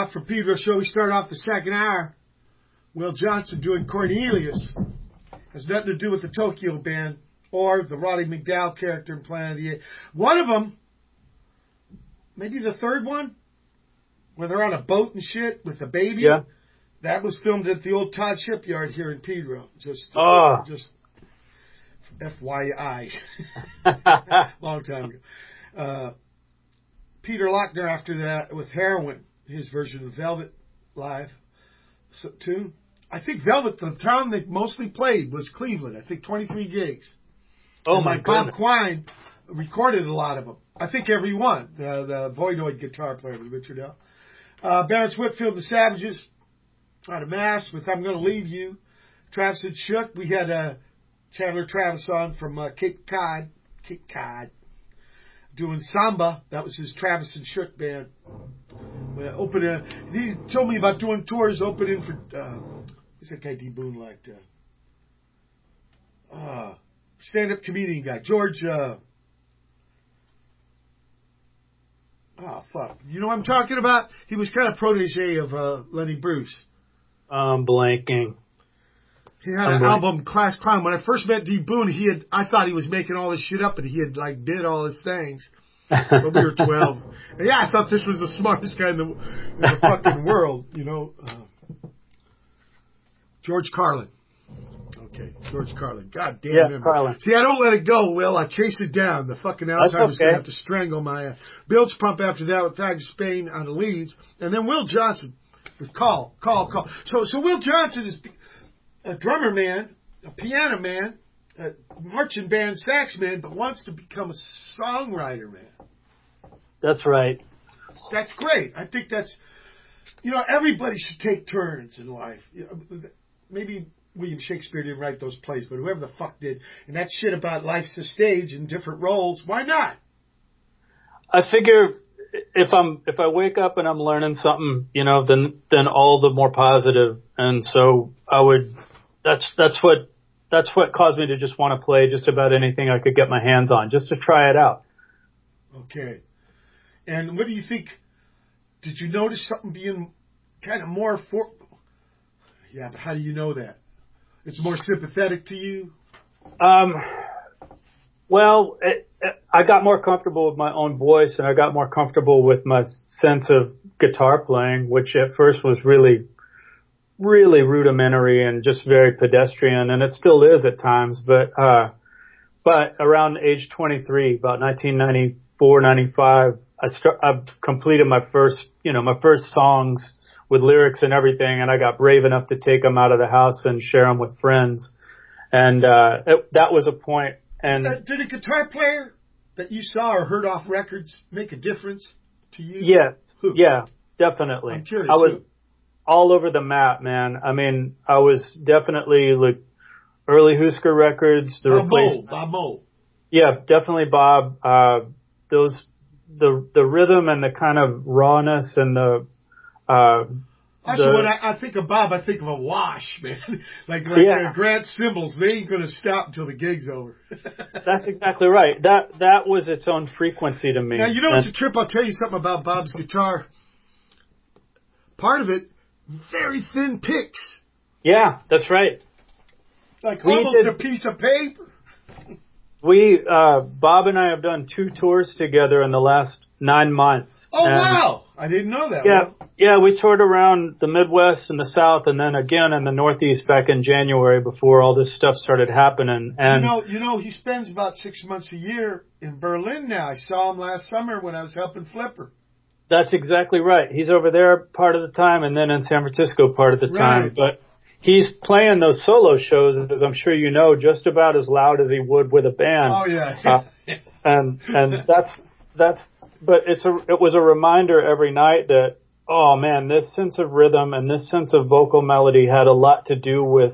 off for Pedro Show. We start off the second hour. Will Johnson doing Cornelius. Has nothing to do with the Tokyo Band or the Roddy McDowell character in Planet of the Apes. One of them, maybe the third one, where they're on a boat and shit with the baby. Yeah. That was filmed at the old Todd Shipyard here in Pedro. Just FYI. Long time ago. Peter Lochner after that with Heroin, his version of Velvet live tune. I think Velvet, the town they mostly played was Cleveland. I think 23 gigs. Oh, and my Bob goodness. Quine recorded a lot of them. I think every one. The Voidoid guitar player with Richard L. Barrett's Whitfield, the Savages, out of Mass with I'm Gonna Leave You. Travis and Shook. We had Chandler Travis on from Cape Cod, doing Samba. That was his Travis and Shook band. He told me about doing tours opening for, who's that guy D. Boone liked? Stand-up comedian guy. George, fuck. You know what I'm talking about? He was kind of protege of Lenny Bruce. Blanking. He had an album, Class Clown. When I first met D. Boone, I thought he was making all this shit up, and he had, like, did all his things. But we were 12. And yeah, I thought this was the smartest guy in the fucking world, you know. George Carlin. Okay, George Carlin. God damn it. Carlin. See, I don't let it go, Will. I chase it down. The fucking Alzheimer's going to have to strangle my bilge pump after that with Tag Spain on the leads. And then Will Johnson with Call. So Will Johnson is a drummer man, a piano man, a marching band sax man, but wants to become a songwriter man. That's right. That's great. I think that's, everybody should take turns in life. Maybe William Shakespeare didn't write those plays, but whoever the fuck did. And that shit about life's a stage and different roles, why not? I figure if I wake up and I'm learning something, then all the more positive. And so that's what caused me to just want to play just about anything I could get my hands on, just to try it out. Okay. And what do you think? Did you notice something being kind of more Yeah, but how do you know that? It's more sympathetic to you? Well, I got more comfortable with my own voice, and I got more comfortable with my sense of guitar playing, which at first was really, really rudimentary and just very pedestrian, and it still is at times. But around age 23, about 1994, 95, I've completed my first songs with lyrics and everything, and I got brave enough to take them out of the house and share them with friends. And that was a point. And did a guitar player that you saw or heard off records make a difference to you? Yes. Who? Yeah, definitely. I'm curious. I was all over the map, man. I mean, I was definitely like early Husker records. Bob Moe. Yeah, definitely Bob. The rhythm and the kind of rawness and the Also, when I think of Bob, I think of a wash, man. like Grant Cymbals, they ain't going to stop until the gig's over. That's exactly right. That was its own frequency to me. Now, it's a trip. I'll tell you something about Bob's guitar. Part of it, very thin picks. Yeah, that's right. Like almost a piece of paper. Bob and I have done 2 tours together in the last 9 months. Oh, wow. I didn't know that. Yeah, Will. yeah, we toured around the Midwest and the South, and then again in the Northeast back in January before all this stuff started happening. And he spends about 6 months a year in Berlin now. I saw him last summer when I was helping Flipper. That's exactly right. He's over there part of the time, and then in San Francisco part of the time. Right. But he's playing those solo shows, as I'm sure you know, just about as loud as he would with a band. Oh yeah. And that's. But it was a reminder every night that, oh man, this sense of rhythm and this sense of vocal melody had a lot to do with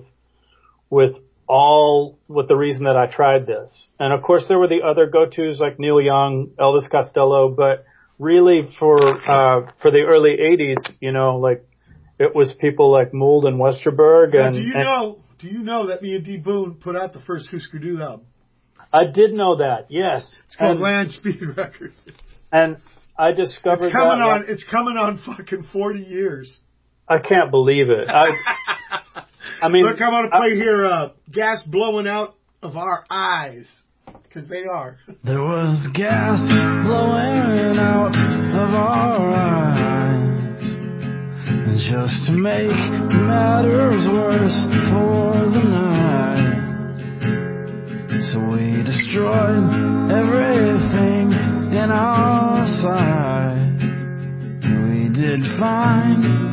the reason that I tried this. And of course there were the other go-tos like Neil Young, Elvis Costello, but really for the early 80s, like it was people like Mould and Westerberg. Now, do you know that me and D. Boone put out the first Husker Du album? I did know that, yes. It's called Land Speed Records. And I discovered It's coming that on. It's coming on fucking 40 years. I can't believe it. I mean, look, I'm gonna play here. Gas blowing out of our eyes, because they are. There was gas blowing out of our eyes, and just to make matters worse for the night, so we destroyed everything in our sight. We did fine.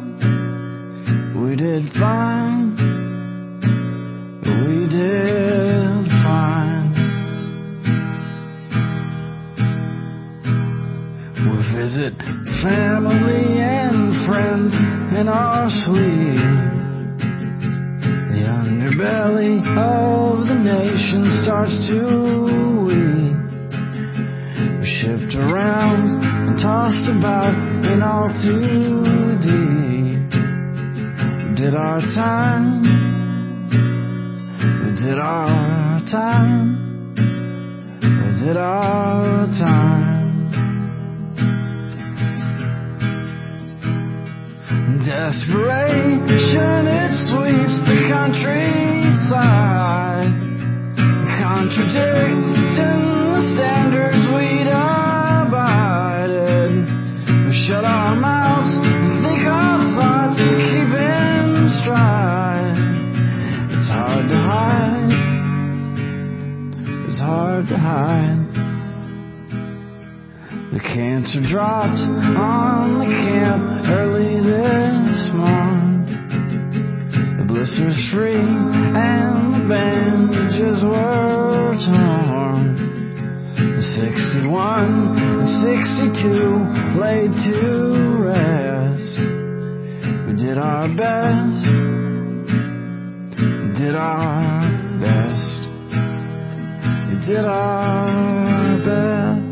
We did fine. We did fine. We visit family and friends in our sleep. The underbelly of the nation starts to weep. We shift around and tossed about in all too deep. We did our time. We did our time. We did our time. Desperation, it sweeps the countryside, contradicting the standards we'd abided. We shut our mouths and think our thoughts to keep in stride. It's hard to hide. It's hard to hide. The cancer dropped on the camp early this morning. The blisters free and the bandages were torn. The 61 and 62 laid to rest. We did our best. We did our best. We did our best.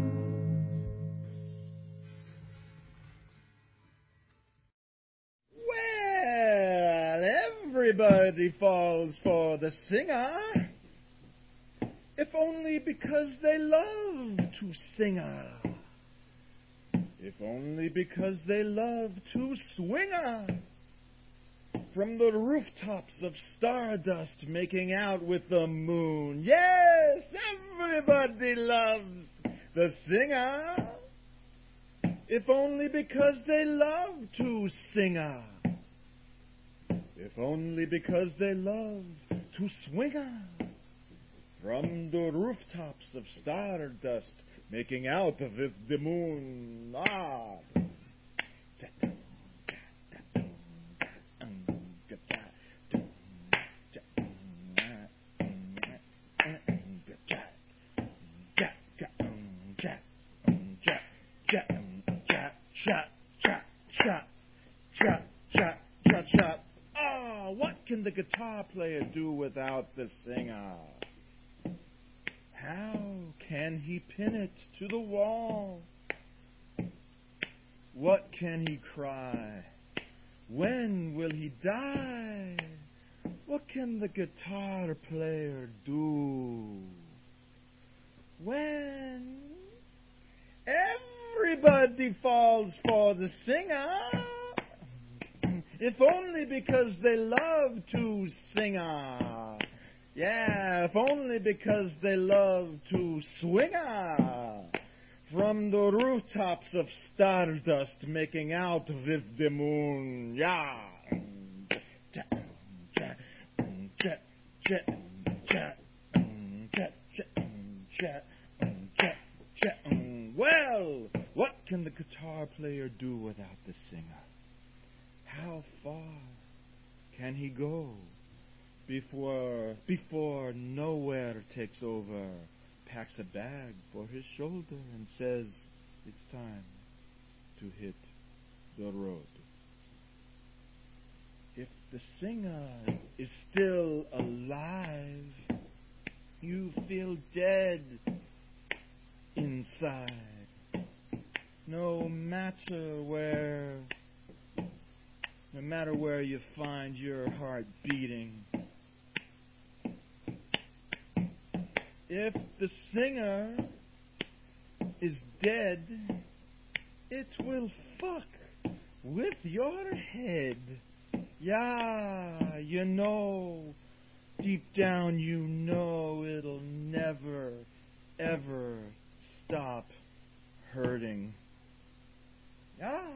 Everybody falls for the singer, if only because they love to singer, if only because they love to swinger from the rooftops of stardust, making out with the moon. Yes, everybody loves the singer, if only because they love to singer. If only because they love to swinger from the rooftops of stardust, making out with the moon. Ah. What can the guitar player do without the singer? How can he pin it to the wall? What can he cry? When will he die? What can the guitar player do? When everybody falls for the singer, if only because they love to singer. Yeah, if only because they love to swinger from the rooftops of stardust, making out with the moon. Yeah. Well, what can the guitar player do without the singer? How far can he go before nowhere takes over, packs a bag for his shoulder and says, it's time to hit the road? If the singer is still alive, you feel dead inside. No matter where you find your heart beating. If the singer is dead, it will fuck with your head. Yeah, you know, deep down you know it'll never, ever stop hurting. Yeah.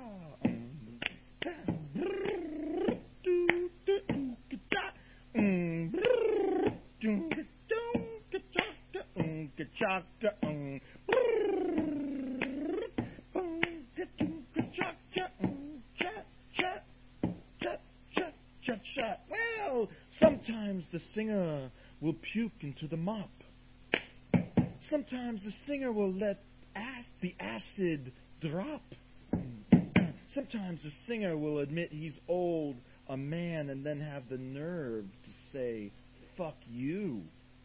Well, sometimes the singer will puke into the mop. Sometimes the singer will let the acid drop. Sometimes the singer will admit he's old, a man, and then have the nerve to say, fuck you.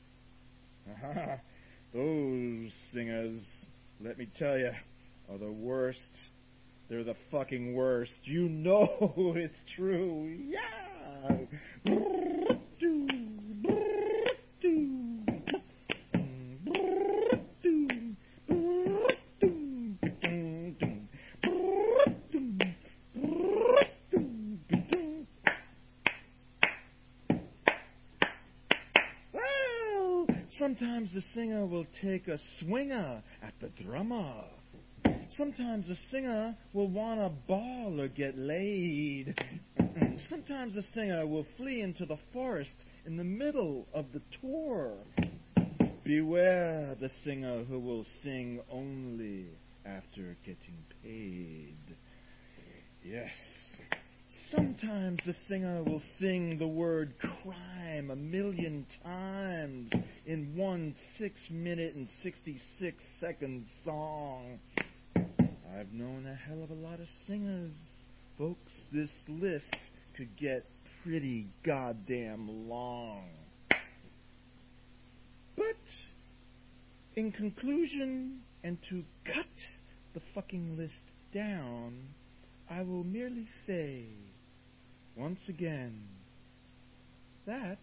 Those singers, let me tell you, are the worst. They're the fucking worst. You know it's true. Yeah. Well, sometimes the singer will take a swinger at the drummer. Sometimes a singer will want a ball or get laid. Sometimes a singer will flee into the forest in the middle of the tour. Beware the singer who will sing only after getting paid. Yes. Sometimes the singer will sing the word crime 1,000,000 times in one 6-minute and 66-second song. I've known a hell of a lot of singers. Folks, this list could get pretty goddamn long. But, in conclusion, and to cut the fucking list down, I will merely say, once again, that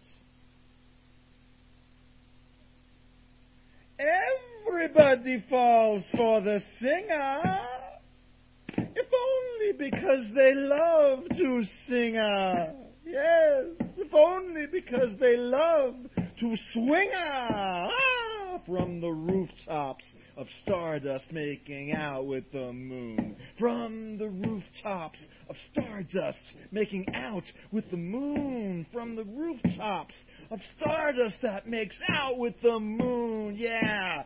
everybody falls for the singer, if only because they love to sing. Yes, if only because they love to swing from the rooftops of Stardust making out with the moon. From the rooftops of Stardust making out with the moon. From the rooftops of Stardust that makes out with the moon. Yeah.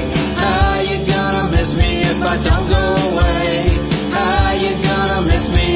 How you gonna miss me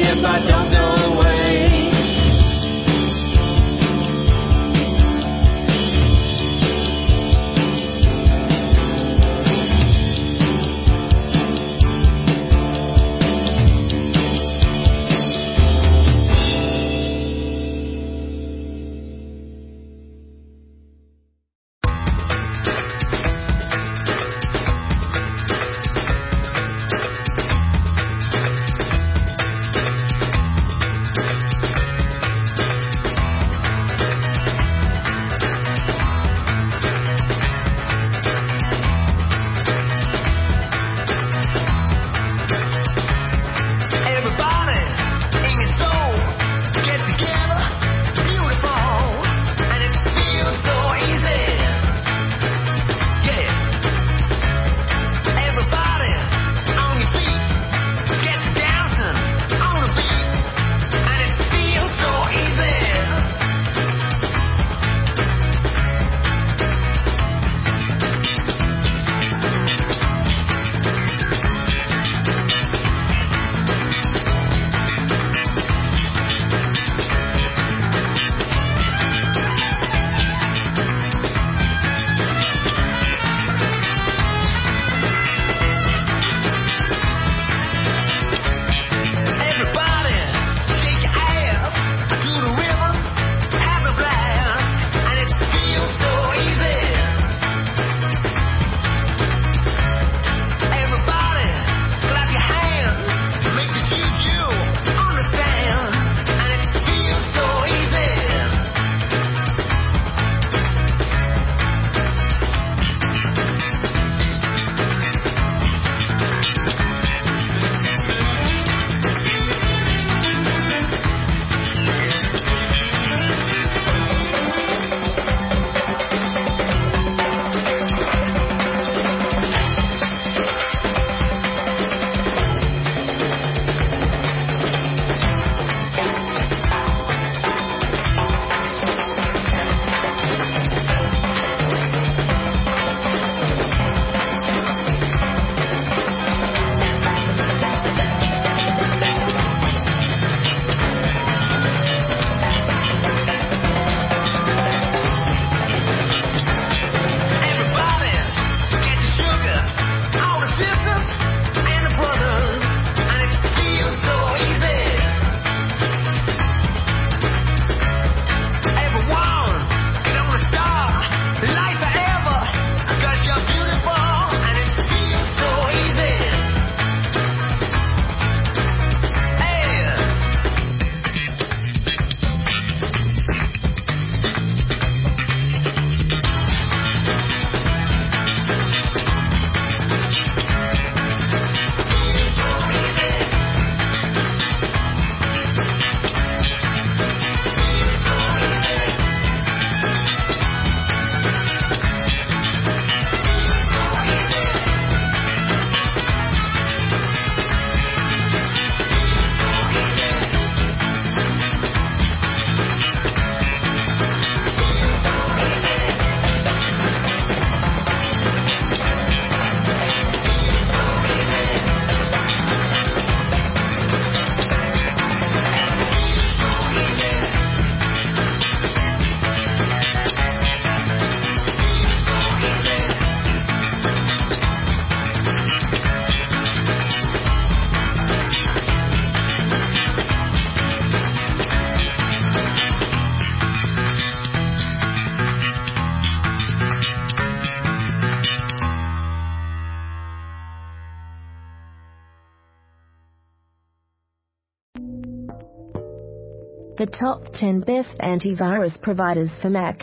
The top 10 best antivirus providers for Mac,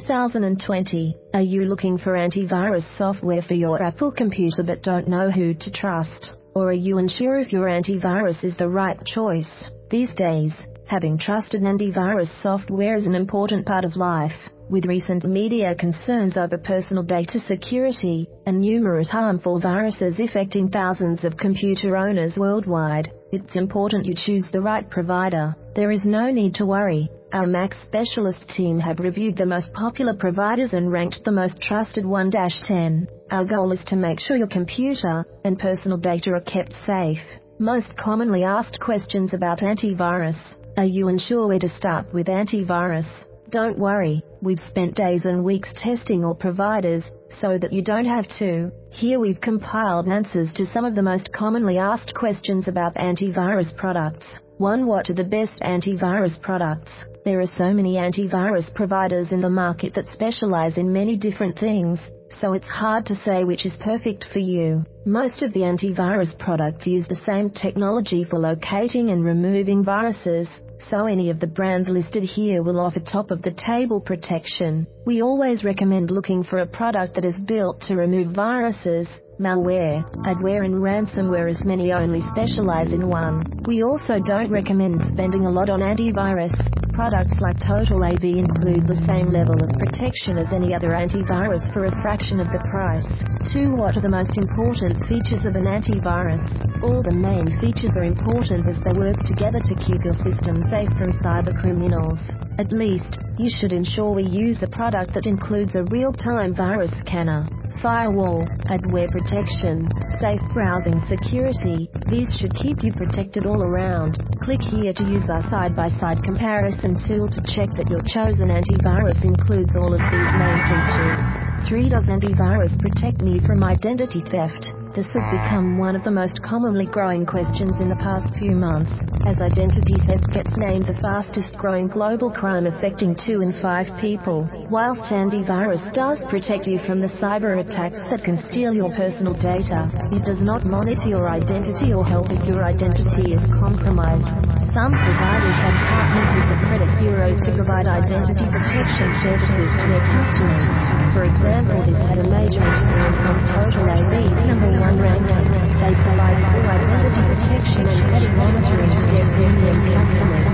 2020. Are you looking for antivirus software for your Apple computer but don't know who to trust? Or are you unsure if your antivirus is the right choice? These days, having trusted antivirus software is an important part of life. With recent media concerns over personal data security, and numerous harmful viruses affecting thousands of computer owners worldwide, it's important you choose the right provider. There is no need to worry. Our Mac specialist team have reviewed the most popular providers and ranked the most trusted 1-10. Our goal is to make sure your computer and personal data are kept safe. Most commonly asked questions about antivirus. Are you unsure where to start with antivirus? Don't worry, we've spent days and weeks testing all providers, so that you don't have to. Here we've compiled answers to some of the most commonly asked questions about antivirus products. 1. What are the best antivirus products? There are so many antivirus providers in the market that specialize in many different things, so it's hard to say which is perfect for you. Most of the antivirus products use the same technology for locating and removing viruses, so any of the brands listed here will offer top-of-the-table protection. We always recommend looking for a product that is built to remove viruses, malware, adware and ransomware, as many only specialize in one. We also don't recommend spending a lot on antivirus. Products like Total AV include the same level of protection as any other antivirus for a fraction of the price. 2. What are the most important features of an antivirus? All the main features are important as they work together to keep your system safe from cyber criminals. At least, you should ensure we use a product that includes a real-time virus scanner, firewall, adware protection, safe browsing security. These should keep you protected all around. Click here to use our side-by-side comparison tool to check that your chosen antivirus includes all of these main features. 3. Does antivirus protect me from identity theft? This has become one of the most commonly growing questions in the past few months, as identity theft gets named the fastest growing global crime affecting 2 in 5 people. Whilst antivirus does protect you from the cyber attacks that can steal your personal data, it does not monitor your identity or help if your identity is compromised. Some providers have partnered with the credit bureaus to provide identity protection services to their customers. For example, this had a major influence on Total AV's #1 ranking. They provide full identity protection and credit monitoring to their premium customers.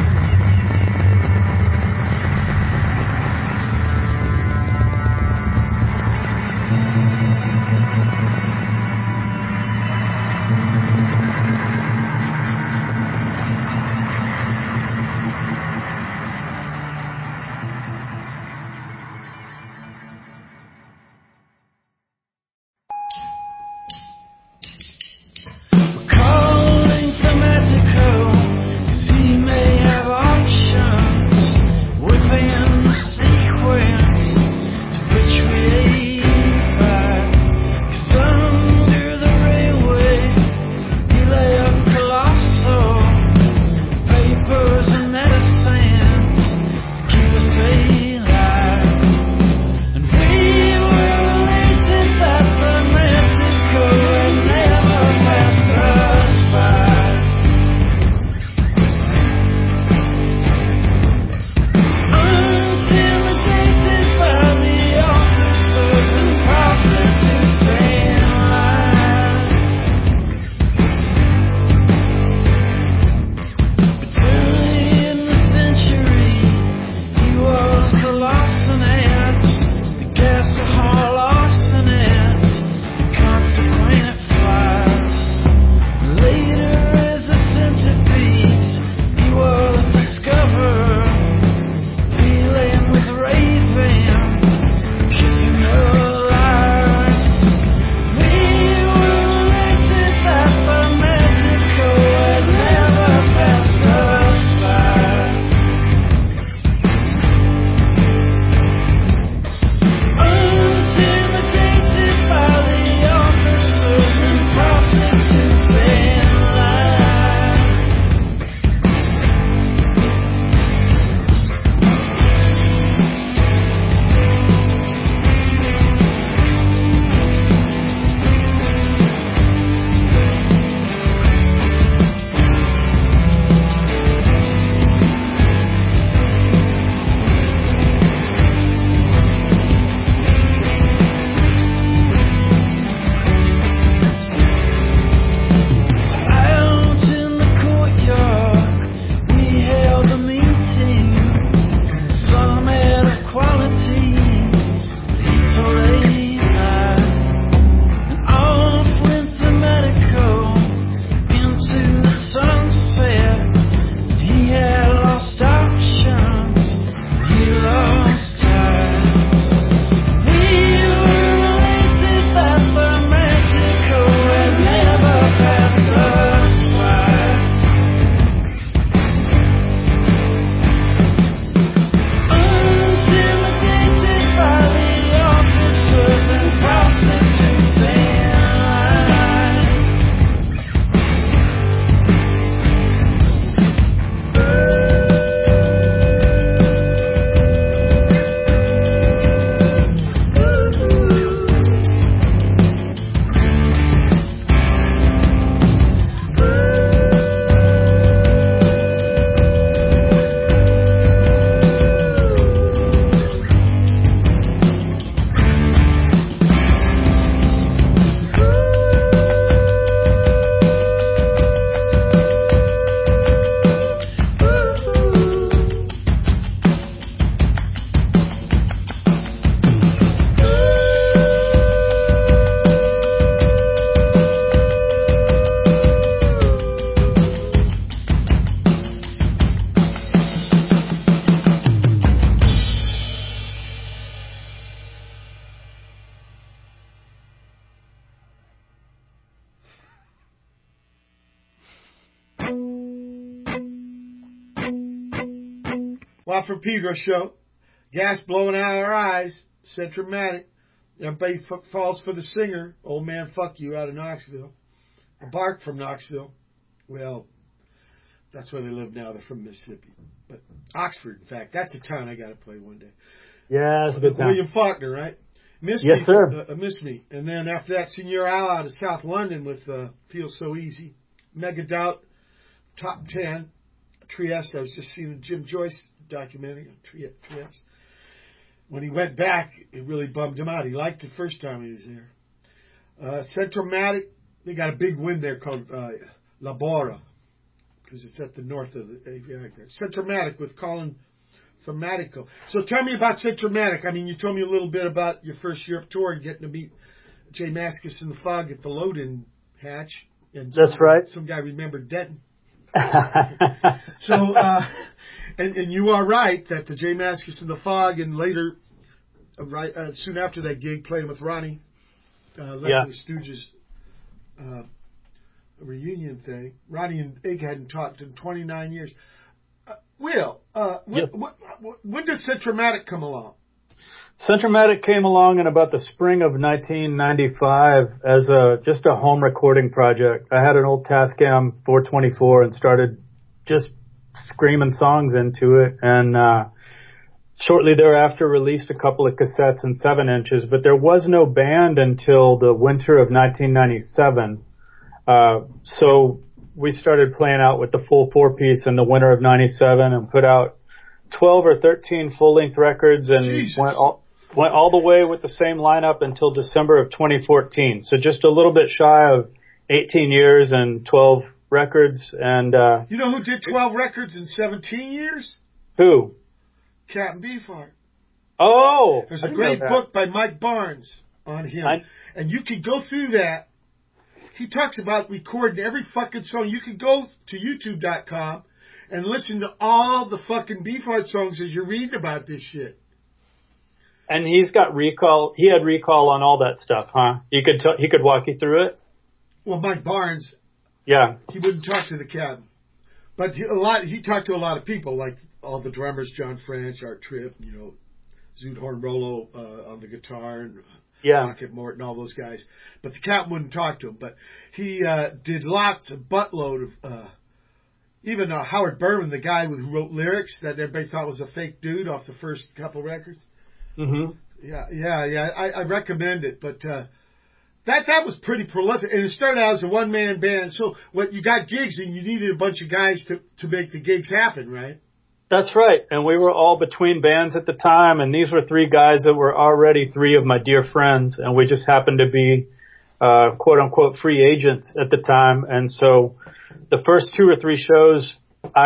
Calling from Mexico, 'cause he may have options within the sequence to which we fight. 'Cause under the railway, we lay up Juan from Pedro show. Gas blowing out of our eyes. Centromatic. Everybody falls for the singer. Old Man Fuck You out of Knoxville. A Bark from Knoxville. Well, that's where they live now. They're from Mississippi. But Oxford, in fact. That's a town I got to play one day. Yeah, it's a good town. William Faulkner, right? Miss Yes, Me, sir. Miss Me. And then after that, Senor Al out of South London with Feel So Easy. Mega Doubt, Top 10. Trieste, I was just seeing a Jim Joyce documentary on Trieste. When he went back, it really bummed him out. He liked it the first time he was there. Centromatic, they got a big win there called La Bora, because it's at the north of the Adriatic there. Centromatic with Colin Thematico. So tell me about Centromatic. I mean, you told me a little bit about your first Europe tour and getting to meet Jay Mascis in the Fog at the load-in hatch. And That's right. Some guy remembered Denton. So, and you are right that the Jay Mascis in the Fog and later, soon after that gig, playing with Ronnie, the Stooges reunion thing. Ronnie and Ig hadn't talked in 29 years. Will, when does Centromatic come along? Centromatic came along in about the spring of 1995 as just a home recording project. I had an old Tascam 424 and started just screaming songs into it, and shortly thereafter released a couple of cassettes and 7-inches, but there was no band until the winter of 1997. So we started playing out with the full 4-piece in the winter of 97 and put out 12 or 13 full-length records and went all the way with the same lineup until December of 2014. So just a little bit shy of 18 years and 12 records. And you know who did 12 records in 17 years? Who? Captain Beefheart. Oh! There's a great book by Mike Barnes on him. And you can go through that. He talks about recording every fucking song. You can go to YouTube.com and listen to all the fucking Beefheart songs as you're reading about this shit. And he's got recall. He had recall on all that stuff, huh? He could walk you through it. Well, Mike Barnes, yeah, he wouldn't talk to the captain, but he talked to a lot of people, like all the drummers, John French, Art Tripp, Zoot Horn Rollo on the guitar, and Rocket Morton, all those guys. But the captain wouldn't talk to him. But he did a buttload of. Even Howard Berman, the guy who wrote lyrics that everybody thought was a fake dude off the first couple records. Mm-hmm. Yeah. I recommend it, but that was pretty prolific, and it started out as a one-man band. So what you got gigs, and you needed a bunch of guys to make the gigs happen, right? That's right, and we were all between bands at the time, and these were 3 guys that were already 3 of my dear friends, and we just happened to be quote-unquote free agents at the time, and so the first 2 or 3 shows,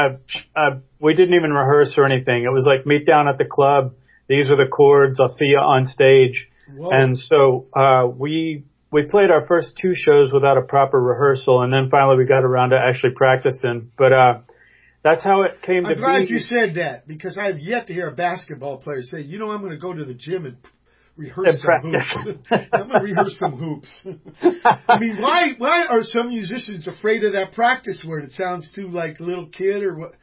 we didn't even rehearse or anything. It was like meet down at the club. These are the chords. I'll see you on stage. Whoa. And so we played our first 2 shows without a proper rehearsal, and then finally we got around to actually practicing. But that's how it came to be. I'm glad you said that, because I've yet to hear a basketball player say, I'm going to go to the gym and rehearse some hoops. I'm going to rehearse some hoops. I mean, why are some musicians afraid of that practice word? It sounds too like little kid or what?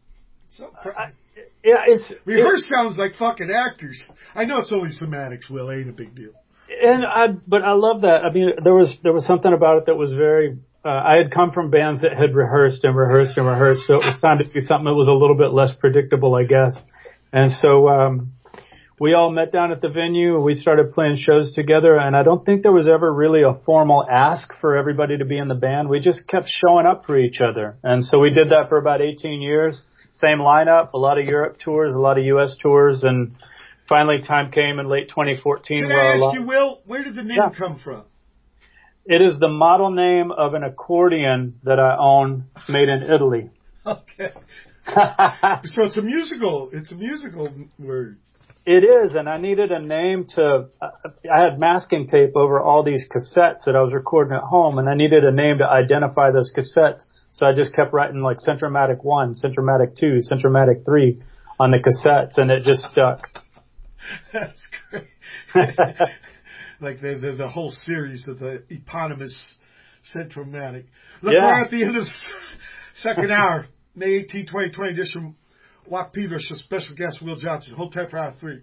Rehearse sounds like fucking actors. I know it's only semantics, Will. Ain't a big deal. But I love that. I mean, there was something about it that was very. I had come from bands that had rehearsed, so it was time to do something that was a little bit less predictable, I guess. And so we all met down at the venue. We started playing shows together, and I don't think there was ever really a formal ask for everybody to be in the band. We just kept showing up for each other, and so we did that for about 18 years. Same lineup, a lot of Europe tours, a lot of U.S. tours, and finally time came in late 2014. Can I ask you, Will, where did the name come from? It is the model name of an accordion that I own, made in Italy. Okay. So it's a musical word. It is, and I needed a name I had masking tape over all these cassettes that I was recording at home, and I needed a name to identify those cassettes. So I just kept writing like Centromatic 1, Centromatic 2, Centromatic 3 on the cassettes, and it just stuck. That's great. Like the whole series of the eponymous Centromatic. Look, we're at the end of the second hour, May 18, 2020 edition. Watt Pedro Show, special guest Will Johnson. Hold tight for hour 3.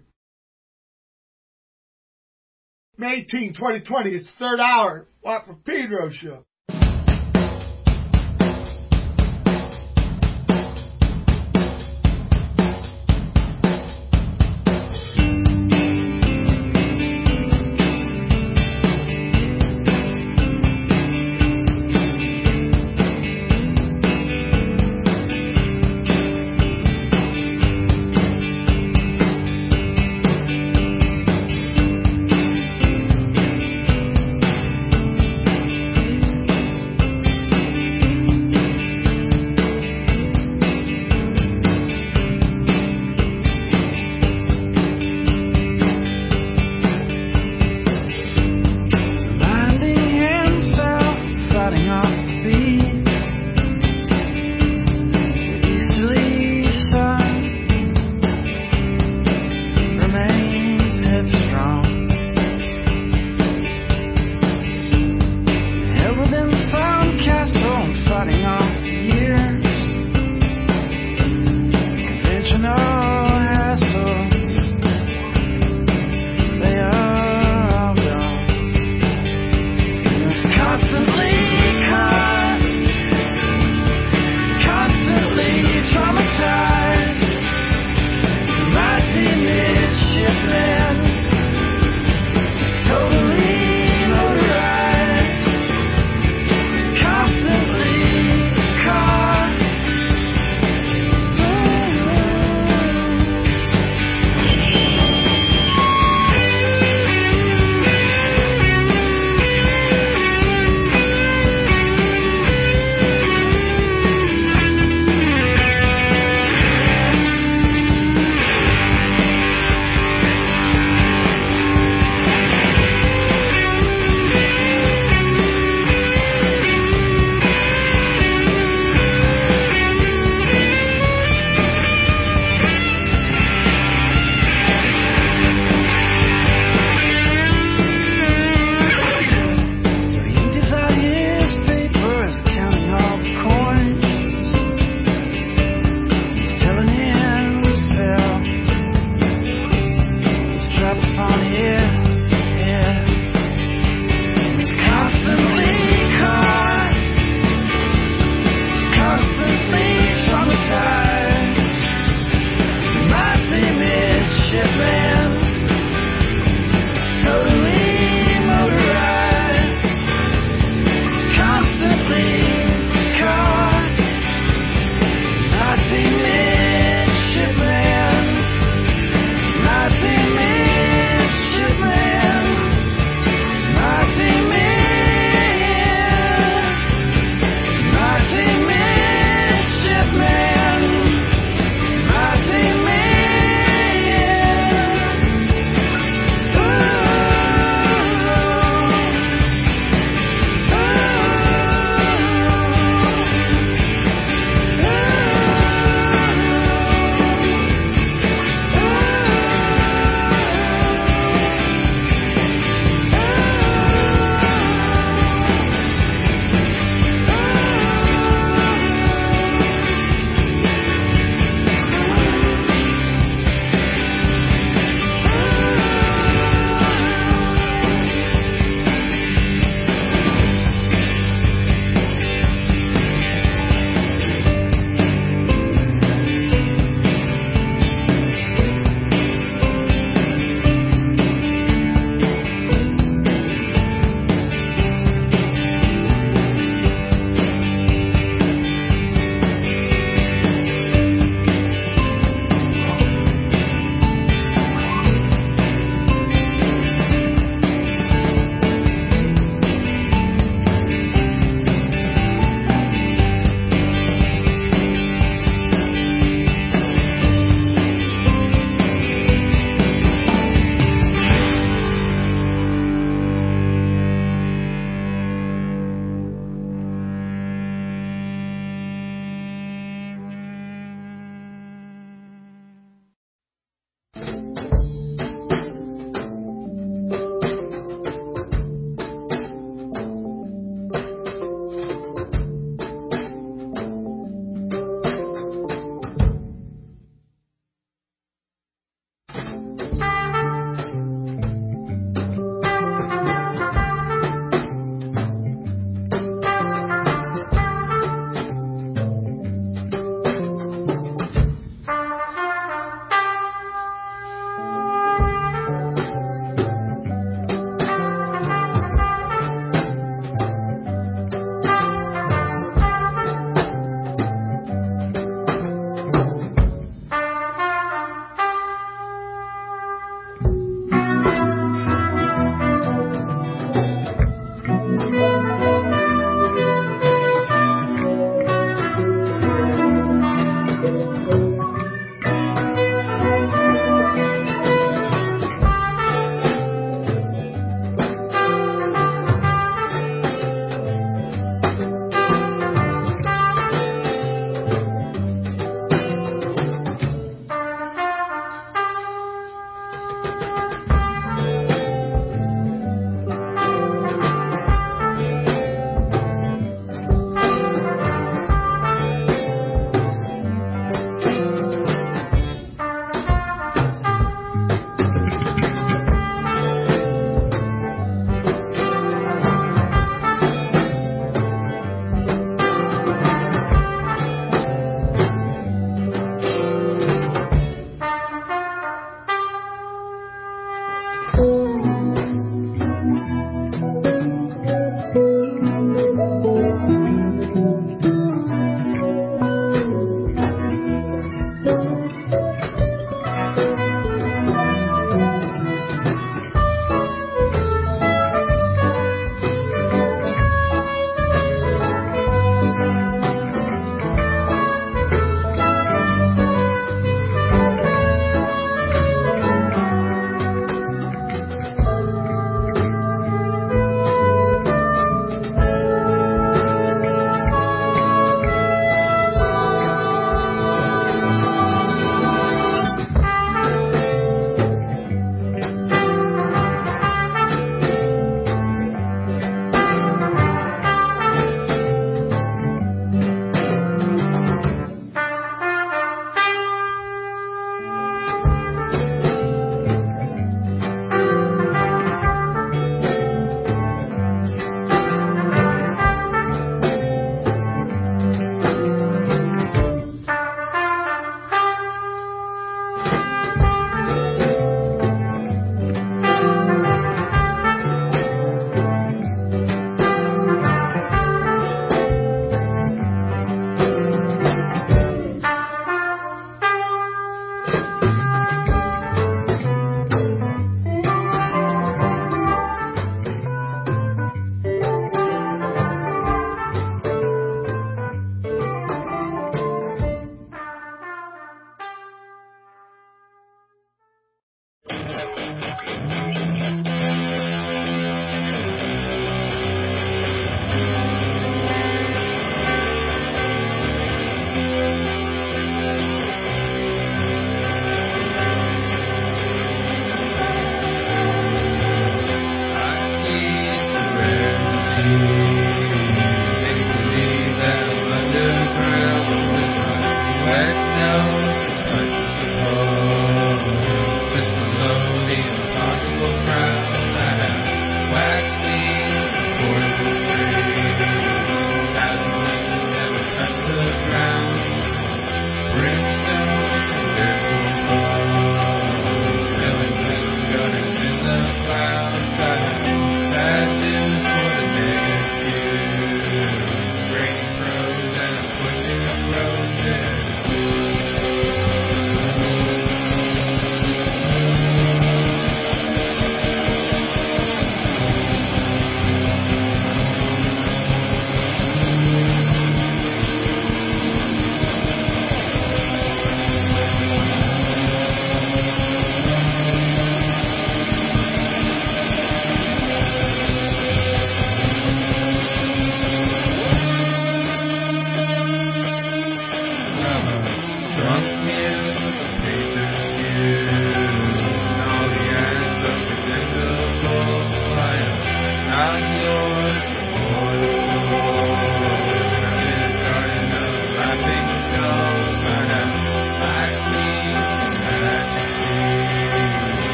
May 18, 2020, it's third hour. Watt Pedro Show.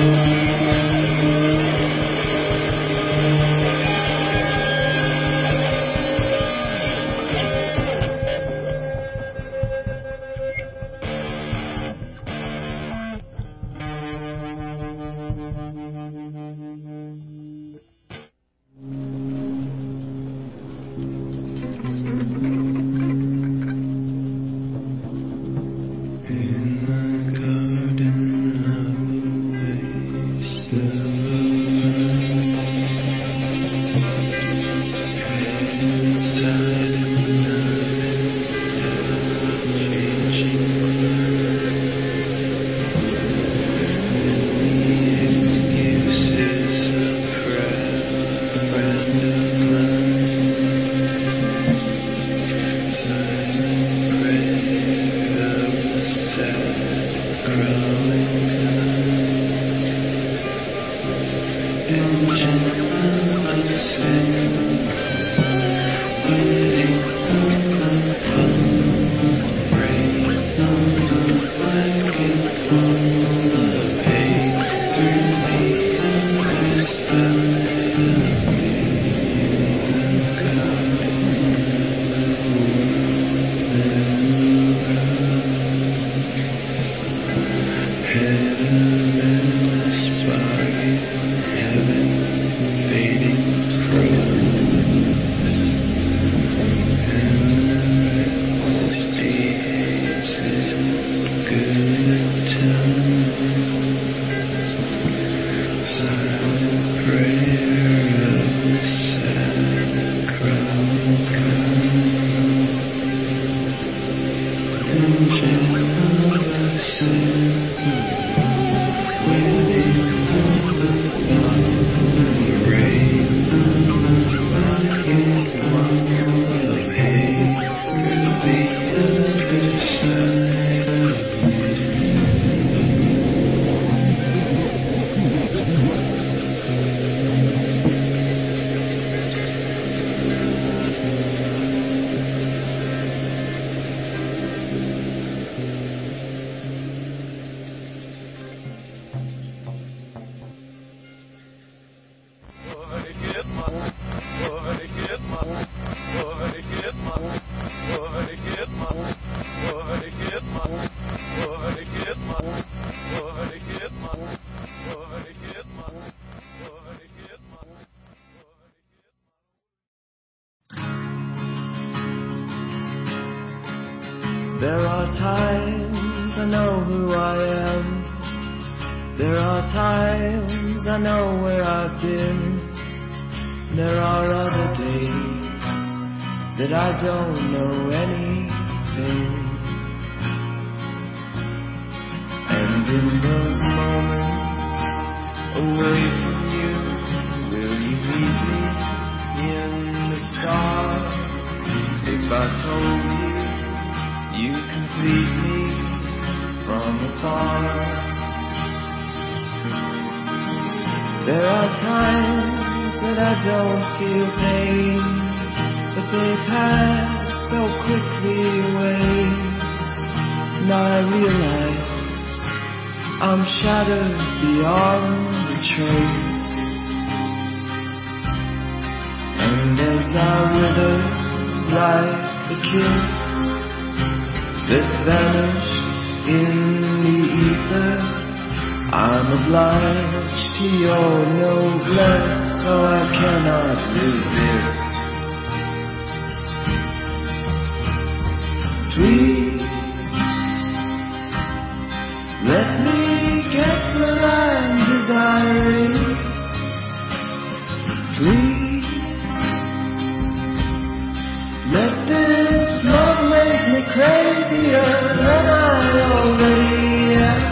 There are times I know who I am. There are times I know where I've been. There are other days that I don't know anything. And in those moments away from you, will you meet me in the stars? If I told you, you complete me from afar. There are times that I don't feel pain, but they pass so quickly away. And I realize I'm shattered beyond the trace. And as I wither like the kiss that vanished in the ether, I'm obliged to your noblesse, so I cannot resist. Please, let me get what I'm desiring. Please, let this love make me crazier than I already am.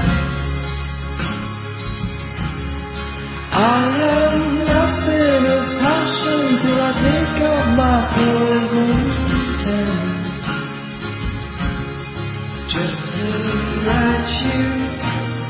I have nothing of passion till I take up my poison pen, just to write you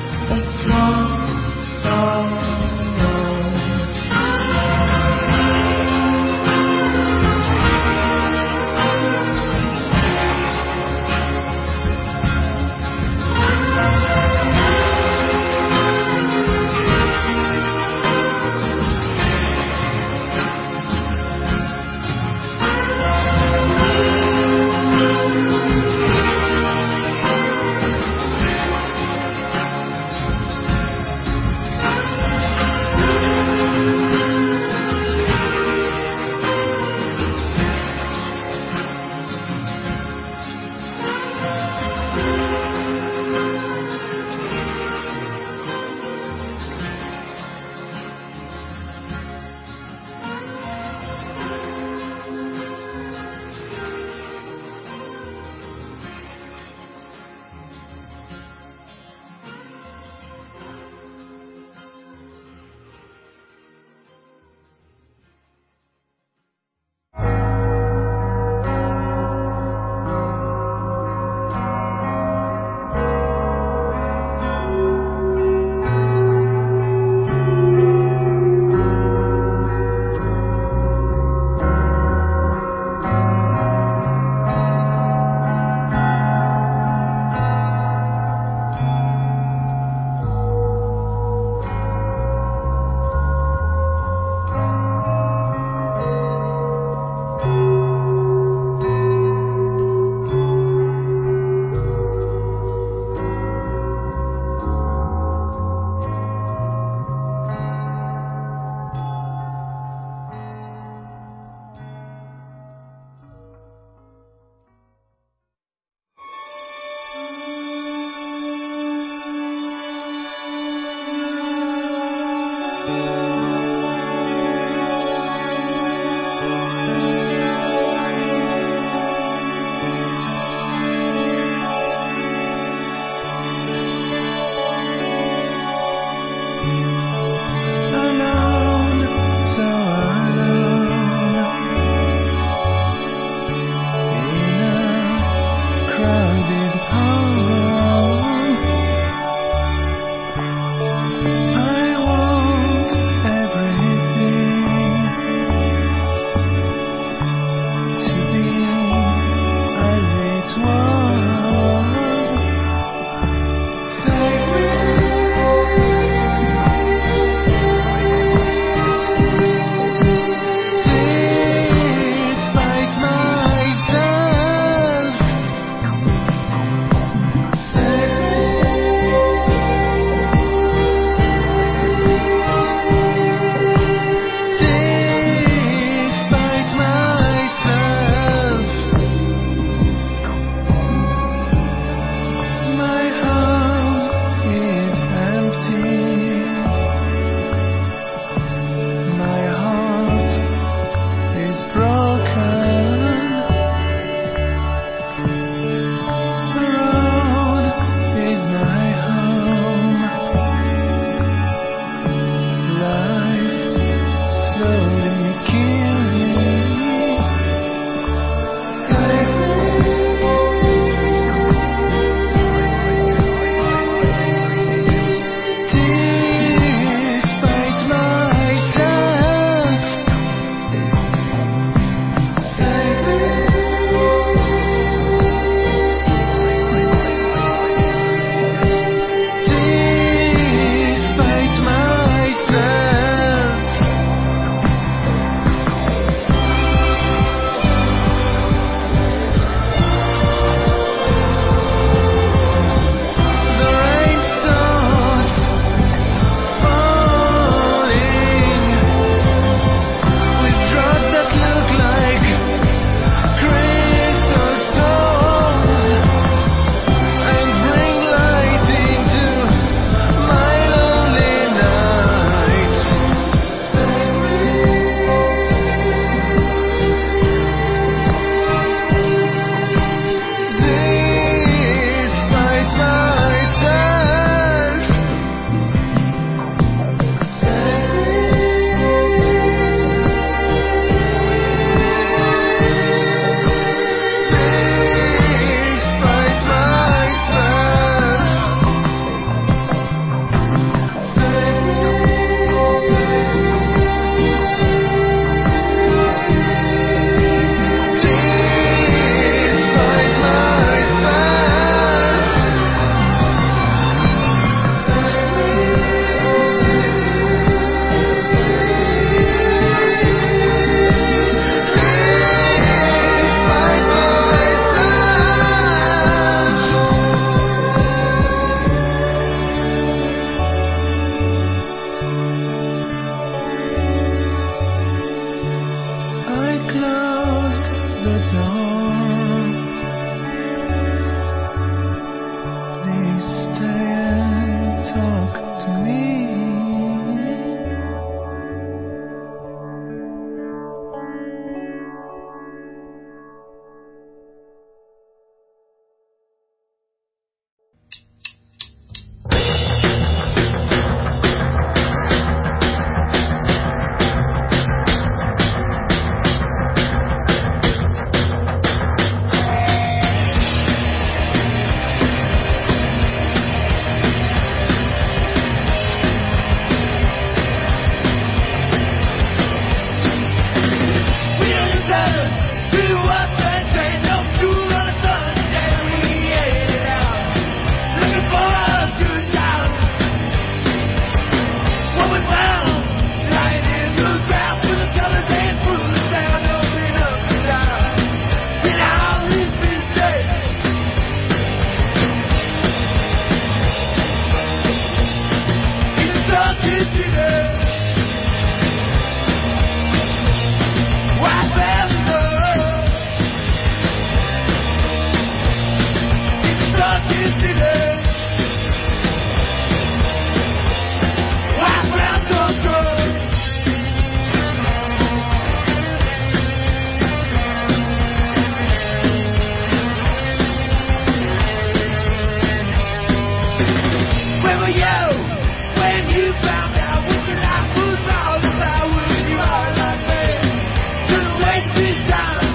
Where were you when you found out what your life was all about? When you are like me, couldn't wait this time.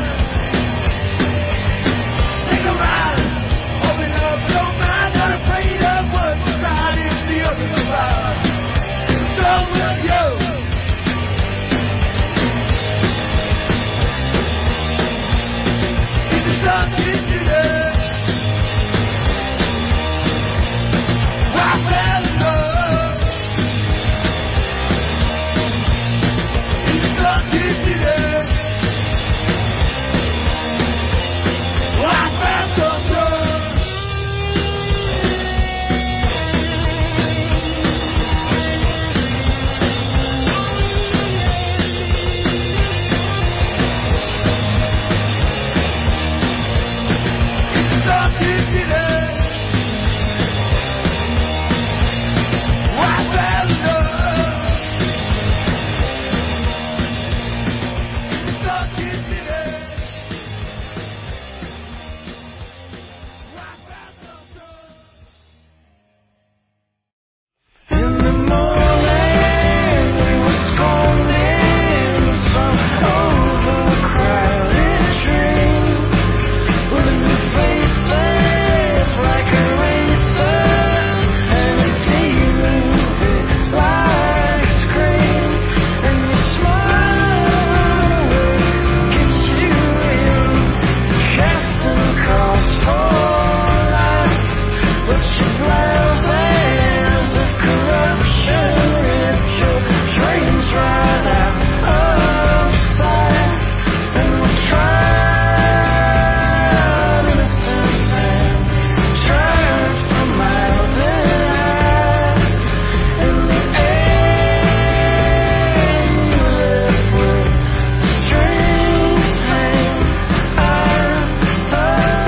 Take a ride, open up, don't mind, not afraid of what's inside. If the others survive, so will you. If the sun gets to you, I fell in love. If the sun gets to you, I found some drugs. In the morning, we were scolding some overcrowded train. With new faces like erasers and a TV like a screen. And your smile gets you in, casting across for life. But your blouses of corruption ripped your dreams right out of sight. And we tried innocence and tried for miles and high. In the end, you left with strings hanging out the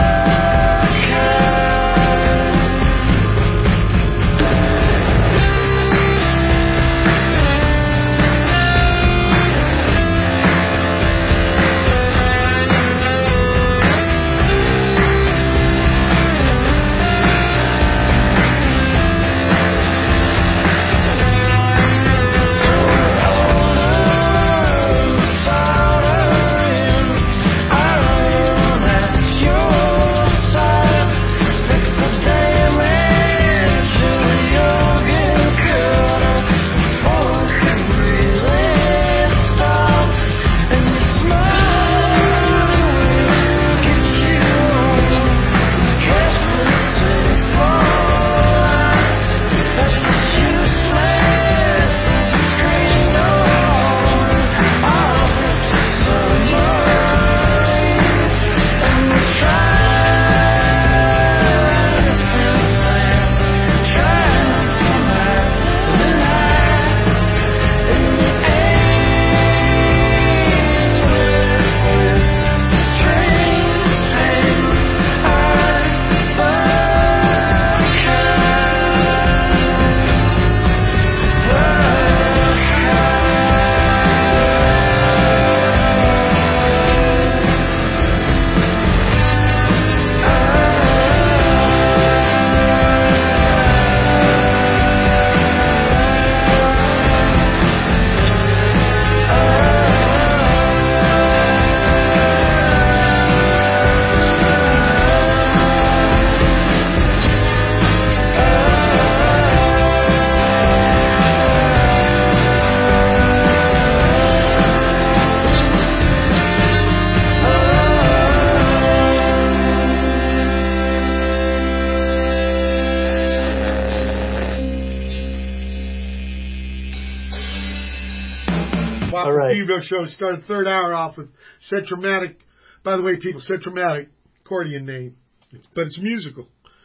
All right. Devo show started third hour off with Centromatic. By the way, people, Centromatic, accordion name, but it's musical.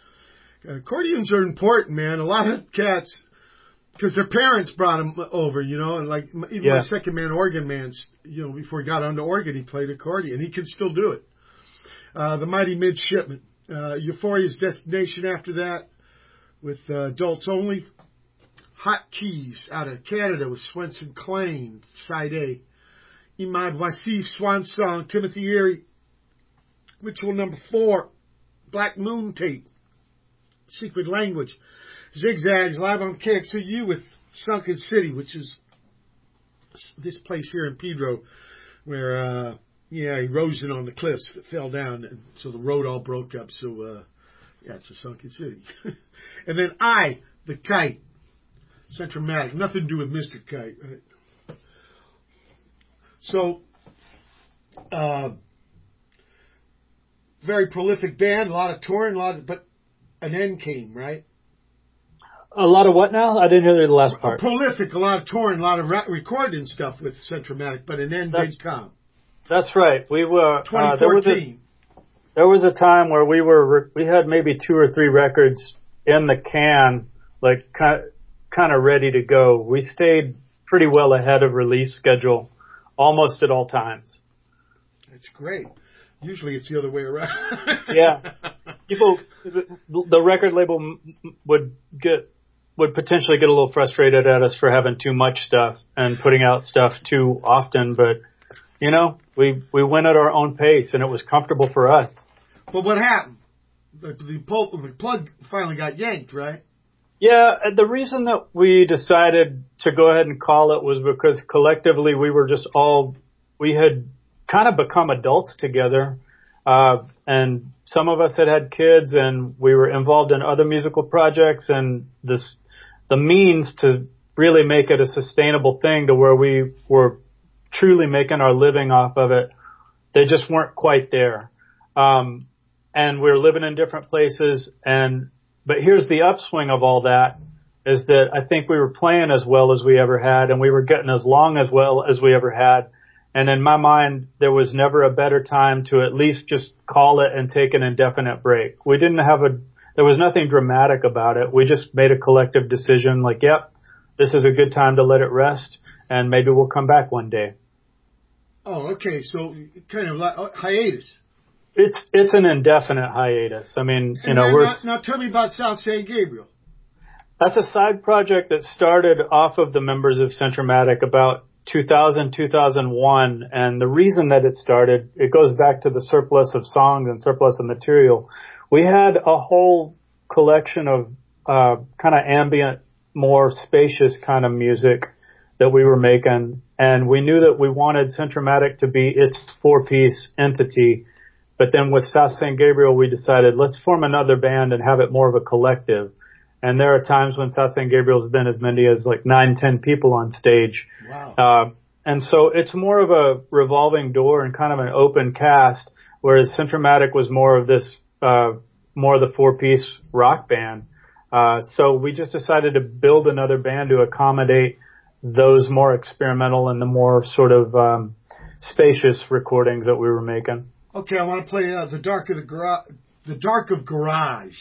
Accordions are important, man. A lot of cats, because their parents brought them over, you know, and like even my second man, organ man, you know, before he got onto organ, he played accordion. He can still do it. The Mighty Midshipman, Euphoria's Destination after that, with adults only. Hot Keys out of Canada with Swenson Klein, side A. Imad Wasif, Swan Song, Timothy Erie, ritual number 4, Black Moon Tape, Secret Language. Zigzags, live on KXOU with Sunken City, which is this place here in Pedro where, erosion on the cliffs fell down, and so the road all broke up. So, it's a sunken city. And then the Kite, Centromatic, nothing to do with Mr. Kite, right? So, very prolific band, a lot of touring, but an end came, right? A lot of what now? I didn't hear the last part. Prolific, a lot of touring, a lot of recording stuff with Centromatic, but an end did come. That's right. We were 2014. There was a time where we had maybe 2 or 3 records in the can, like kind of ready to go. We stayed pretty well ahead of release schedule almost at all times. That's great. Usually it's the other way around. Yeah. The record label would potentially get a little frustrated at us for having too much stuff and putting out stuff too often, but we went at our own pace and it was comfortable for us. But what happened? The plug finally got yanked, right? Yeah, the reason that we decided to go ahead and call it was because collectively we had kind of become adults together, and some of us had kids, and we were involved in other musical projects, and the means to really make it a sustainable thing to where we were truly making our living off of it, they just weren't quite there. And we're living in different places, but here's the upswing of all that, is that I think we were playing as well as we ever had, and we were getting as long as well as we ever had. And in my mind, there was never a better time to at least just call it and take an indefinite break. There was nothing dramatic about it. We just made a collective decision like, yep, this is a good time to let it rest, and maybe we'll come back one day. Oh, okay. So kind of like hiatus. It's an indefinite hiatus. I mean, now tell me about South San Gabriel. That's a side project that started off of the members of Centromatic about 2000, 2001. And the reason that it started, it goes back to the surplus of songs and surplus of material. We had a whole collection of kind of ambient, more spacious kind of music that we were making. And we knew that we wanted Centromatic to be its 4-piece entity. But then with South San Gabriel, we decided, let's form another band and have it more of a collective. And there are times when South San Gabriel's been as many as like 9-10 people on stage. Wow. And so it's more of a revolving door and kind of an open cast, whereas Centromatic was more of this, more of the 4-piece rock band. So we just decided to build another band to accommodate those more experimental and the more sort of spacious recordings that we were making. Okay, I want to play The Dark of Garage.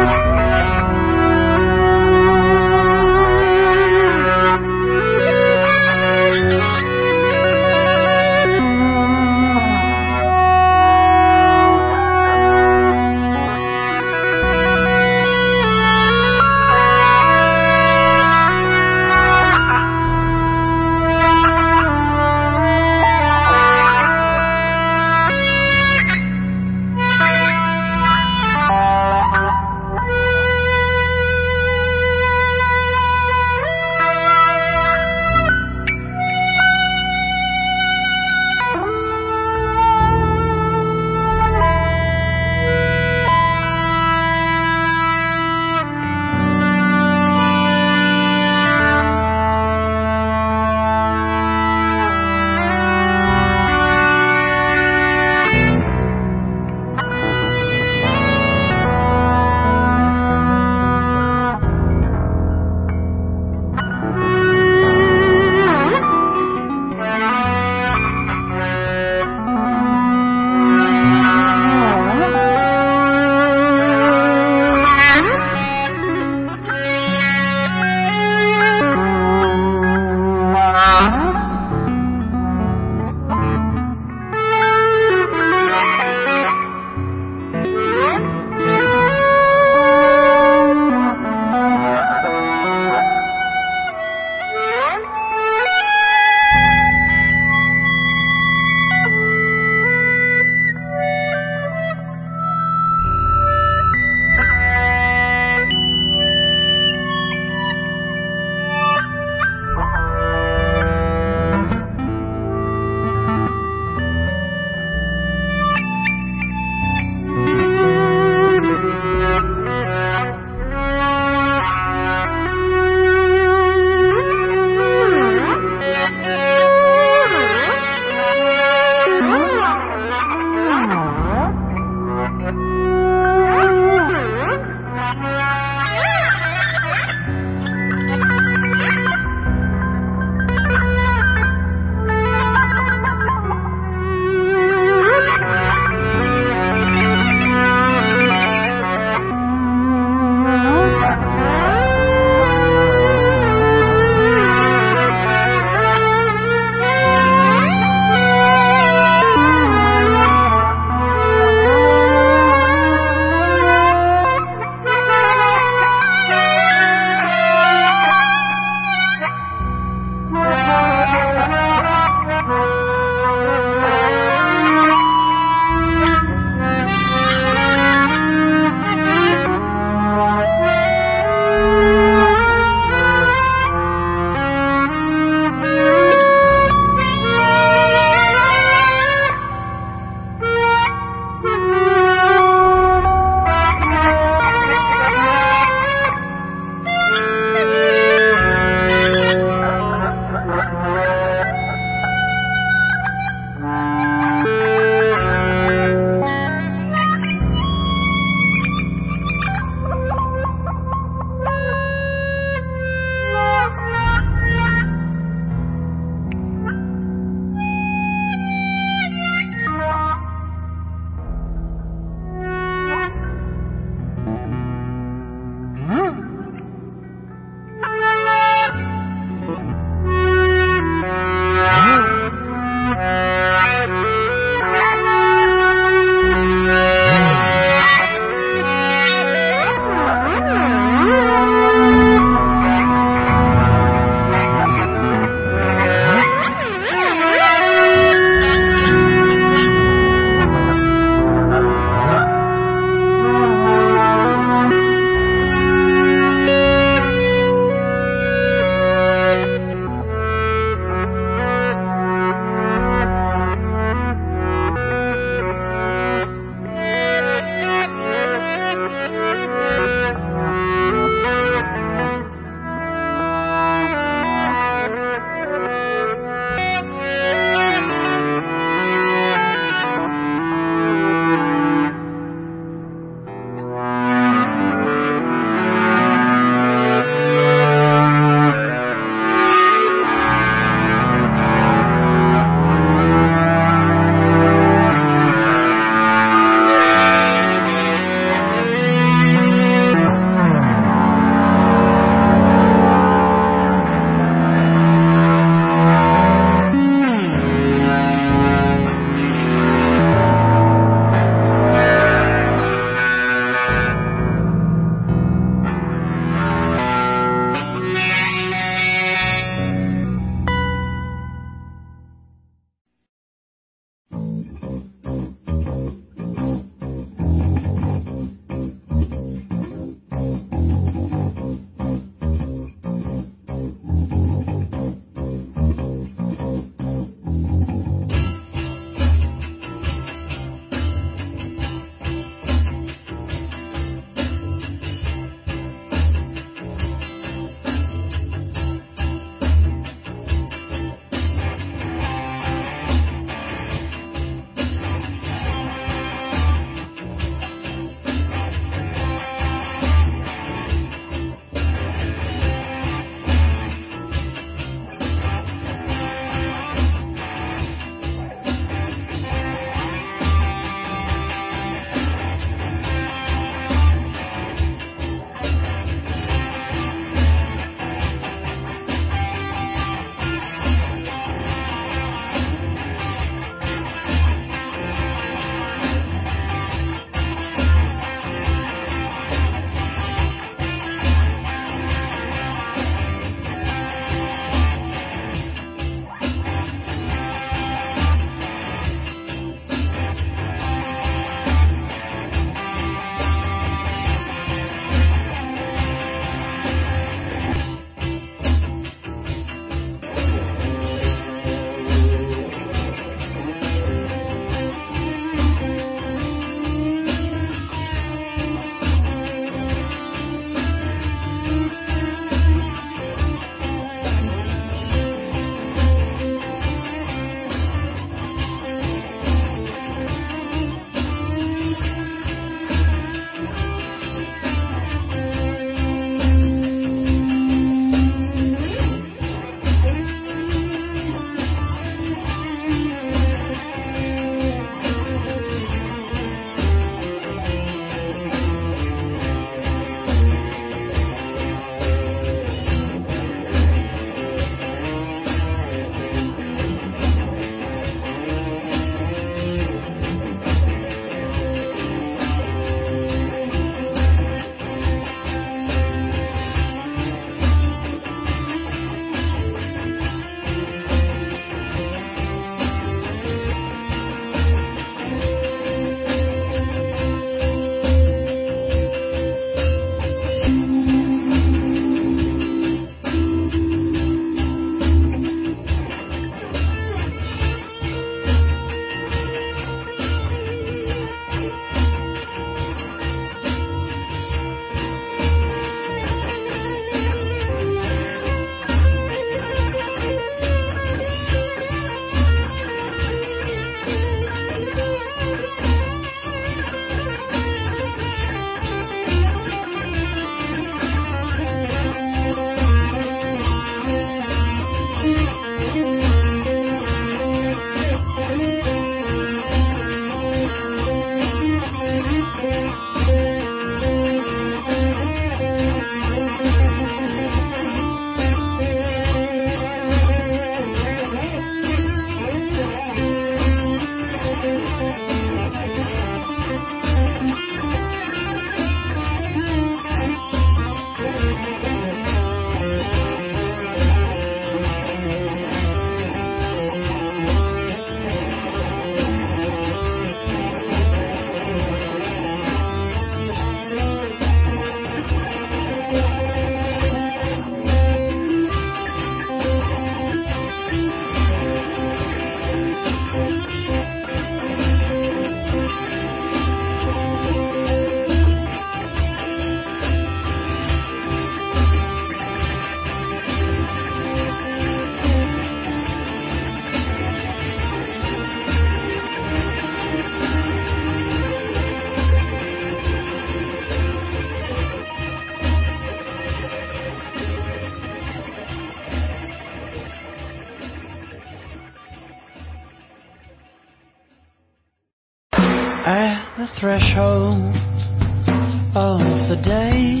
threshold of the day.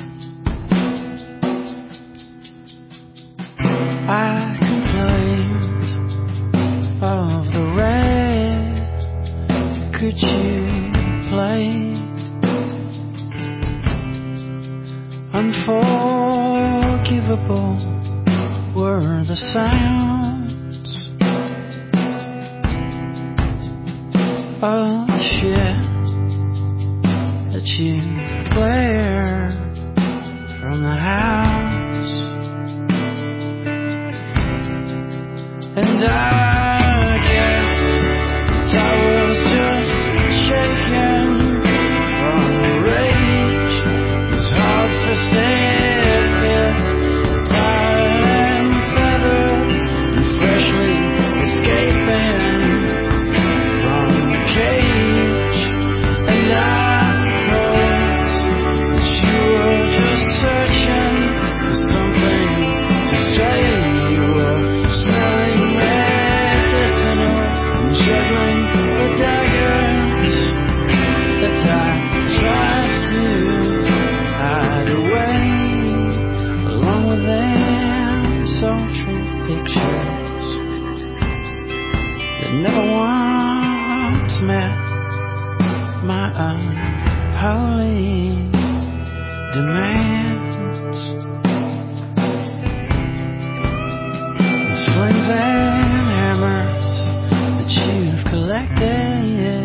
I complained of the record you played. Unforgivable were the sounds of the shit that you glared from the house. And I guess I was just shaken from the rage. It's hard to say if tired and feathered and freshly escaping from the cage. And I suppose that you were just searching for something to say. You were smelling medicinal and juggling the daggers that I tried to hide away, along with them sultry pictures that never once met my unholy demands. The slings and hammers that you've collected,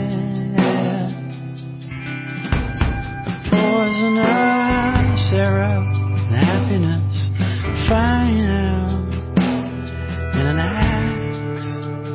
poisonous arrow and happiness found in an axe.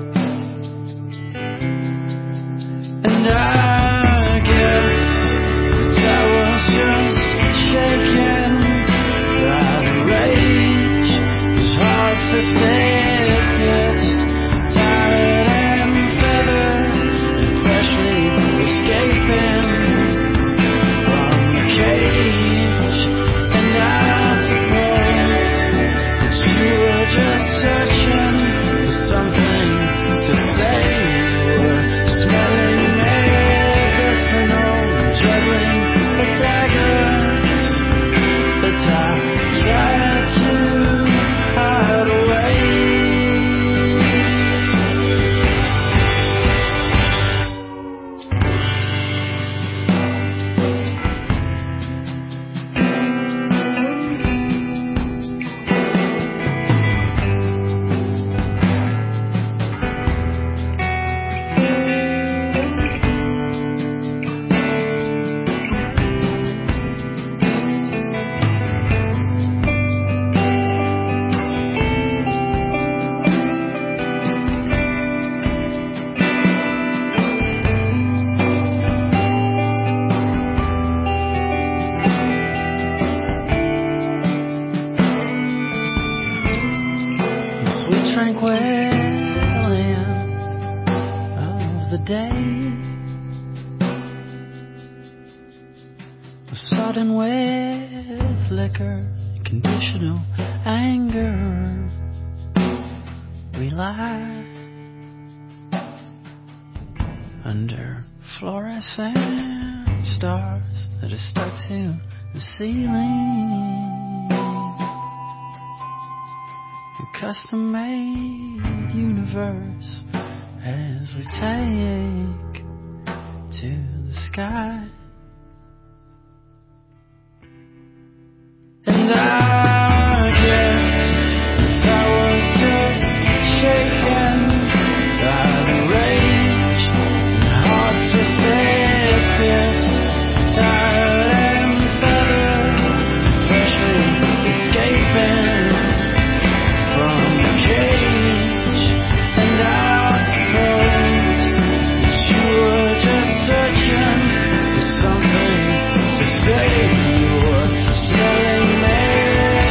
And I guess that I was just shaken by the rage. It's hard to stay pissed, tired and feathered and freshly escaping from the cage. And I suppose that you were just searching for something to say. You were smelling medicinal and juggling the daggers that I tried to hide away. The sweet tranquility of the day was sodden with liquor, conditional anger. We lie under fluorescent stars that are stuck to the ceiling. A custom-made universe as we take to the sky. And I guess I was just shaken by the rage and hard to say pissed, tired and feathered, freshly escaping from the cage. And I suppose that you were just searching for something to say. You were smelling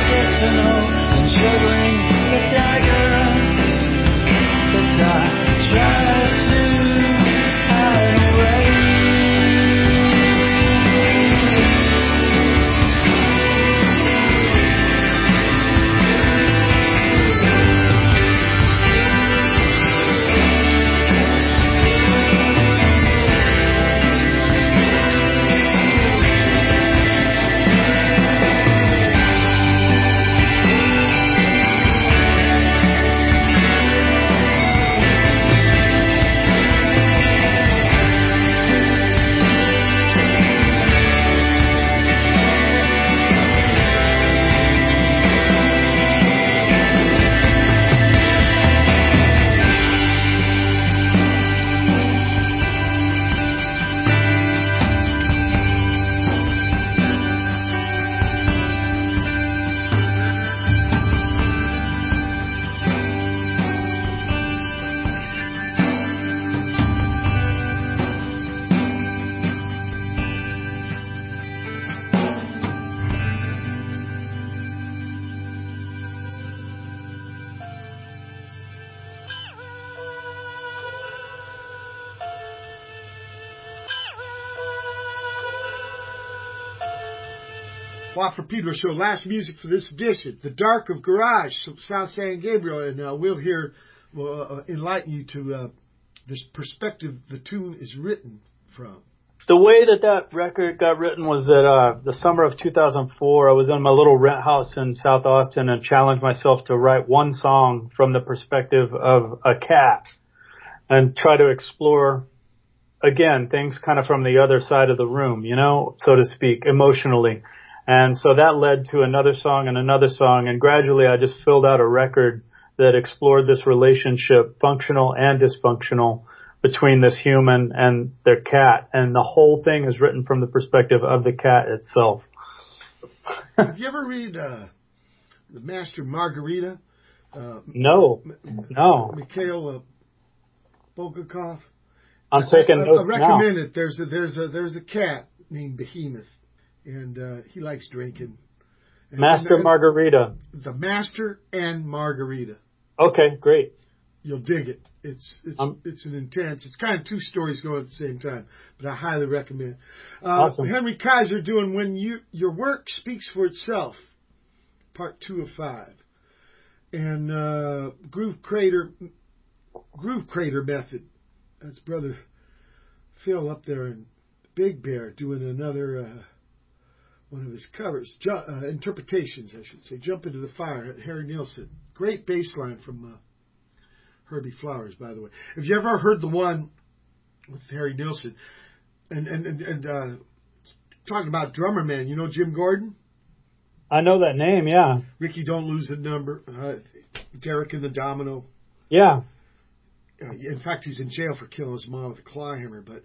Watt from Pedro Show. Last music for this edition. The Dark of Garage, South San Gabriel. And we'll enlighten you to this perspective the tune is written from. The way that record got written was that the summer of 2004, I was in my little rent house in South Austin and challenged myself to write one song from the perspective of a cat and try to explore, again, things kind of from the other side of the room, you know, so to speak, emotionally. And so that led to another song, and gradually I just filled out a record that explored this relationship, functional and dysfunctional, between this human and their cat. And the whole thing is written from the perspective of the cat itself. Have you ever read The Master Margarita? No. Mikhail Bulgakov. I'm taking notes I now. recommend it. There's a cat named Behemoth, and he likes drinking. Master Margarita. The Master and Margarita. Okay, great. You'll dig it. It's an intense. It's kind of two stories going at the same time, but I highly recommend. Awesome. Henry Kaiser doing When Your Work Speaks for Itself, part 2 of 5, and Groove Crater Method. That's brother Phil up there in Big Bear doing another one of his covers, interpretations, I should say. Jump Into the Fire, Harry Nilsson. Great bass line from Herbie Flowers, by the way. Have you ever heard the one with Harry Nilsson? And talking about drummer man, you know Jim Gordon? I know that name, yeah. Ricky Don't Lose a Number, Derek and the Domino. Yeah. In fact, he's in jail for killing his mom with a claw hammer. But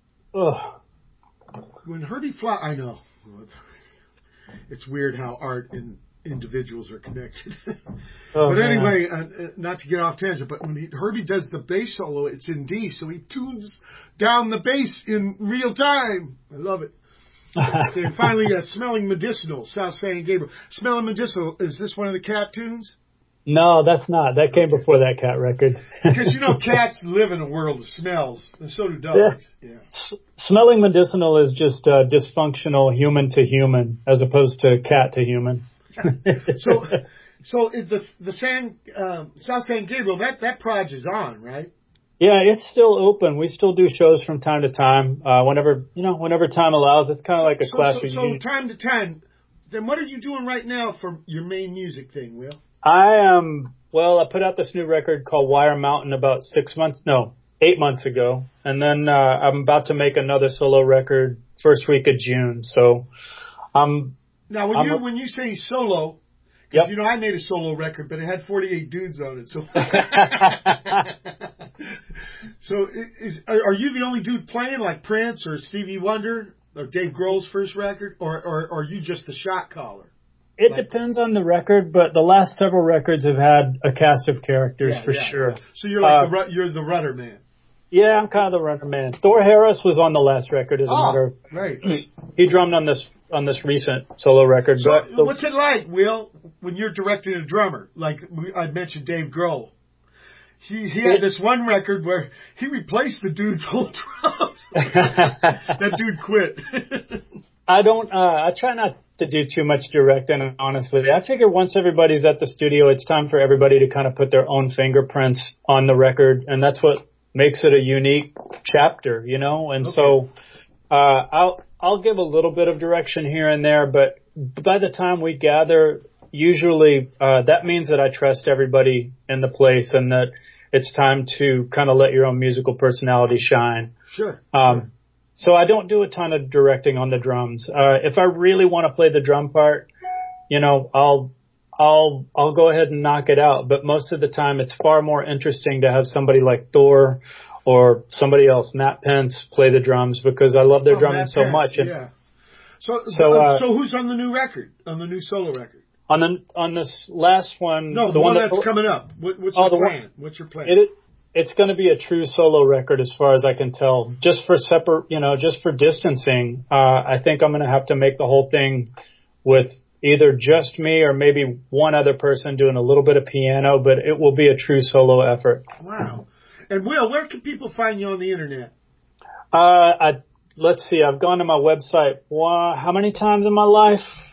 when Herbie Flowers, I know. It's weird how art and individuals are connected. But anyway, not to get off tangent, but when Herbie does the bass solo, it's in D, so he tunes down the bass in real time. I love it. And finally, Smelling Medicinal, South San Gabriel. Smelling Medicinal, is this one of the cat tunes? No, that's not. That came before that cat record. Because, you know, cats live in a world of smells, and so do dogs. Yeah. Smelling Medicinal is just dysfunctional human to human, as opposed to cat to human. So the South San Gabriel, that project is on, right? Yeah, it's still open. We still do shows from time to time, whenever time allows. It's kind of like a class reunion. So time to time. Then what are you doing right now for your main music thing, Will? I put out this new record called Wire Mountain about 8 months ago. And then I'm about to make another solo record first week of June. So now when you say solo, because you know I made a solo record, but it had 48 dudes on it. So are you the only dude playing, like Prince or Stevie Wonder or Dave Grohl's first record, or are you just the shot caller? It depends on the record, but the last several records have had a cast of characters sure. So you're like you're the rudder man. Yeah, I'm kind of the rudder man. Thor Harris was on the last record, as a matter of right. He drummed on this recent solo record. So what's it like, Will, when you're directing a drummer? Like I mentioned, Dave Grohl. He had this one record where he replaced the dude's whole drums. That dude quit. I try not to do too much directing, honestly. I figure once everybody's at the studio, it's time for everybody to kind of put their own fingerprints on the record, and that's what makes it a unique chapter, you know? And so I'll give a little bit of direction here and there, but by the time we gather, usually that means that I trust everybody in the place and that it's time to kind of let your own musical personality shine. Sure. So I don't do a ton of directing on the drums. If I really want to play the drum part, you know, I'll go ahead and knock it out. But most of the time, it's far more interesting to have somebody like Thor or somebody else, Matt Pence, play the drums because I love their drumming so much. Yeah. So who's on the new record? On the new solo record? On this last one. No, the one that's coming up. What's your plan? What's your plan? It's going to be a true solo record as far as I can tell. Just for distancing, I think I'm going to have to make the whole thing with either just me or maybe one other person doing a little bit of piano, but it will be a true solo effort. Wow. And Will, where can people find you on the internet? Let's see. I've gone to my website. How many times in my life?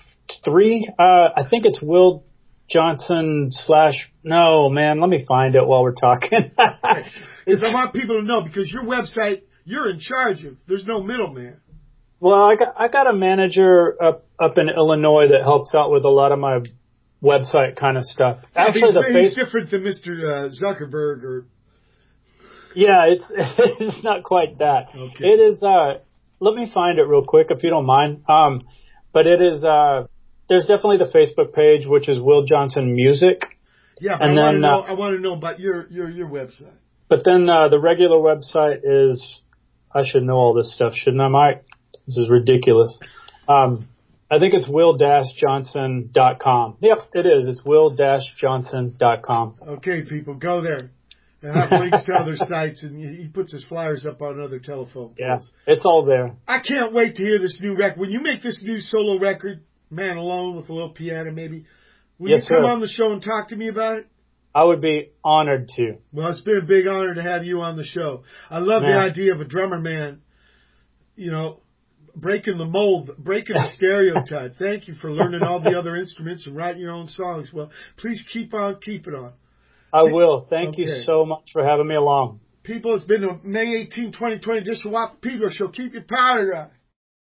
3. I think it's Will Johnson / no, man, let me find it while we're talking. Because I want people to know, because your website, you're in charge of. There's no middleman. Well, I got a manager up in Illinois that helps out with a lot of my website kind of stuff. Actually, he's different than Mr. Zuckerberg or. Yeah, it's not quite that. Okay. It is. Let me find it real quick if you don't mind. But it is. There's definitely the Facebook page, which is Will Johnson Music. Yeah, but I want to know about your website. But then the regular website is. I should know all this stuff, shouldn't I, Mike? This is ridiculous. I think it's will-johnson.com. Yep, it is. It's will-johnson.com. Okay, people, go there. And have links to other sites, and he puts his flyers up on other telephone poles. Yeah, it's all there. I can't wait to hear this new record. When you make this new solo record, Man Alone with a little piano maybe, will you come on the show and talk to me about it? I would be honored to. Well, it's been a big honor to have you on the show. I love the idea of a drummer man, breaking the mold, breaking the stereotype. Thank you for learning all the other instruments and writing your own songs. Well, please keep it on. I will. Thank you so much for having me along. People, it's been May 18, 2020. Just watch Pedro Show. Keep your powder dry.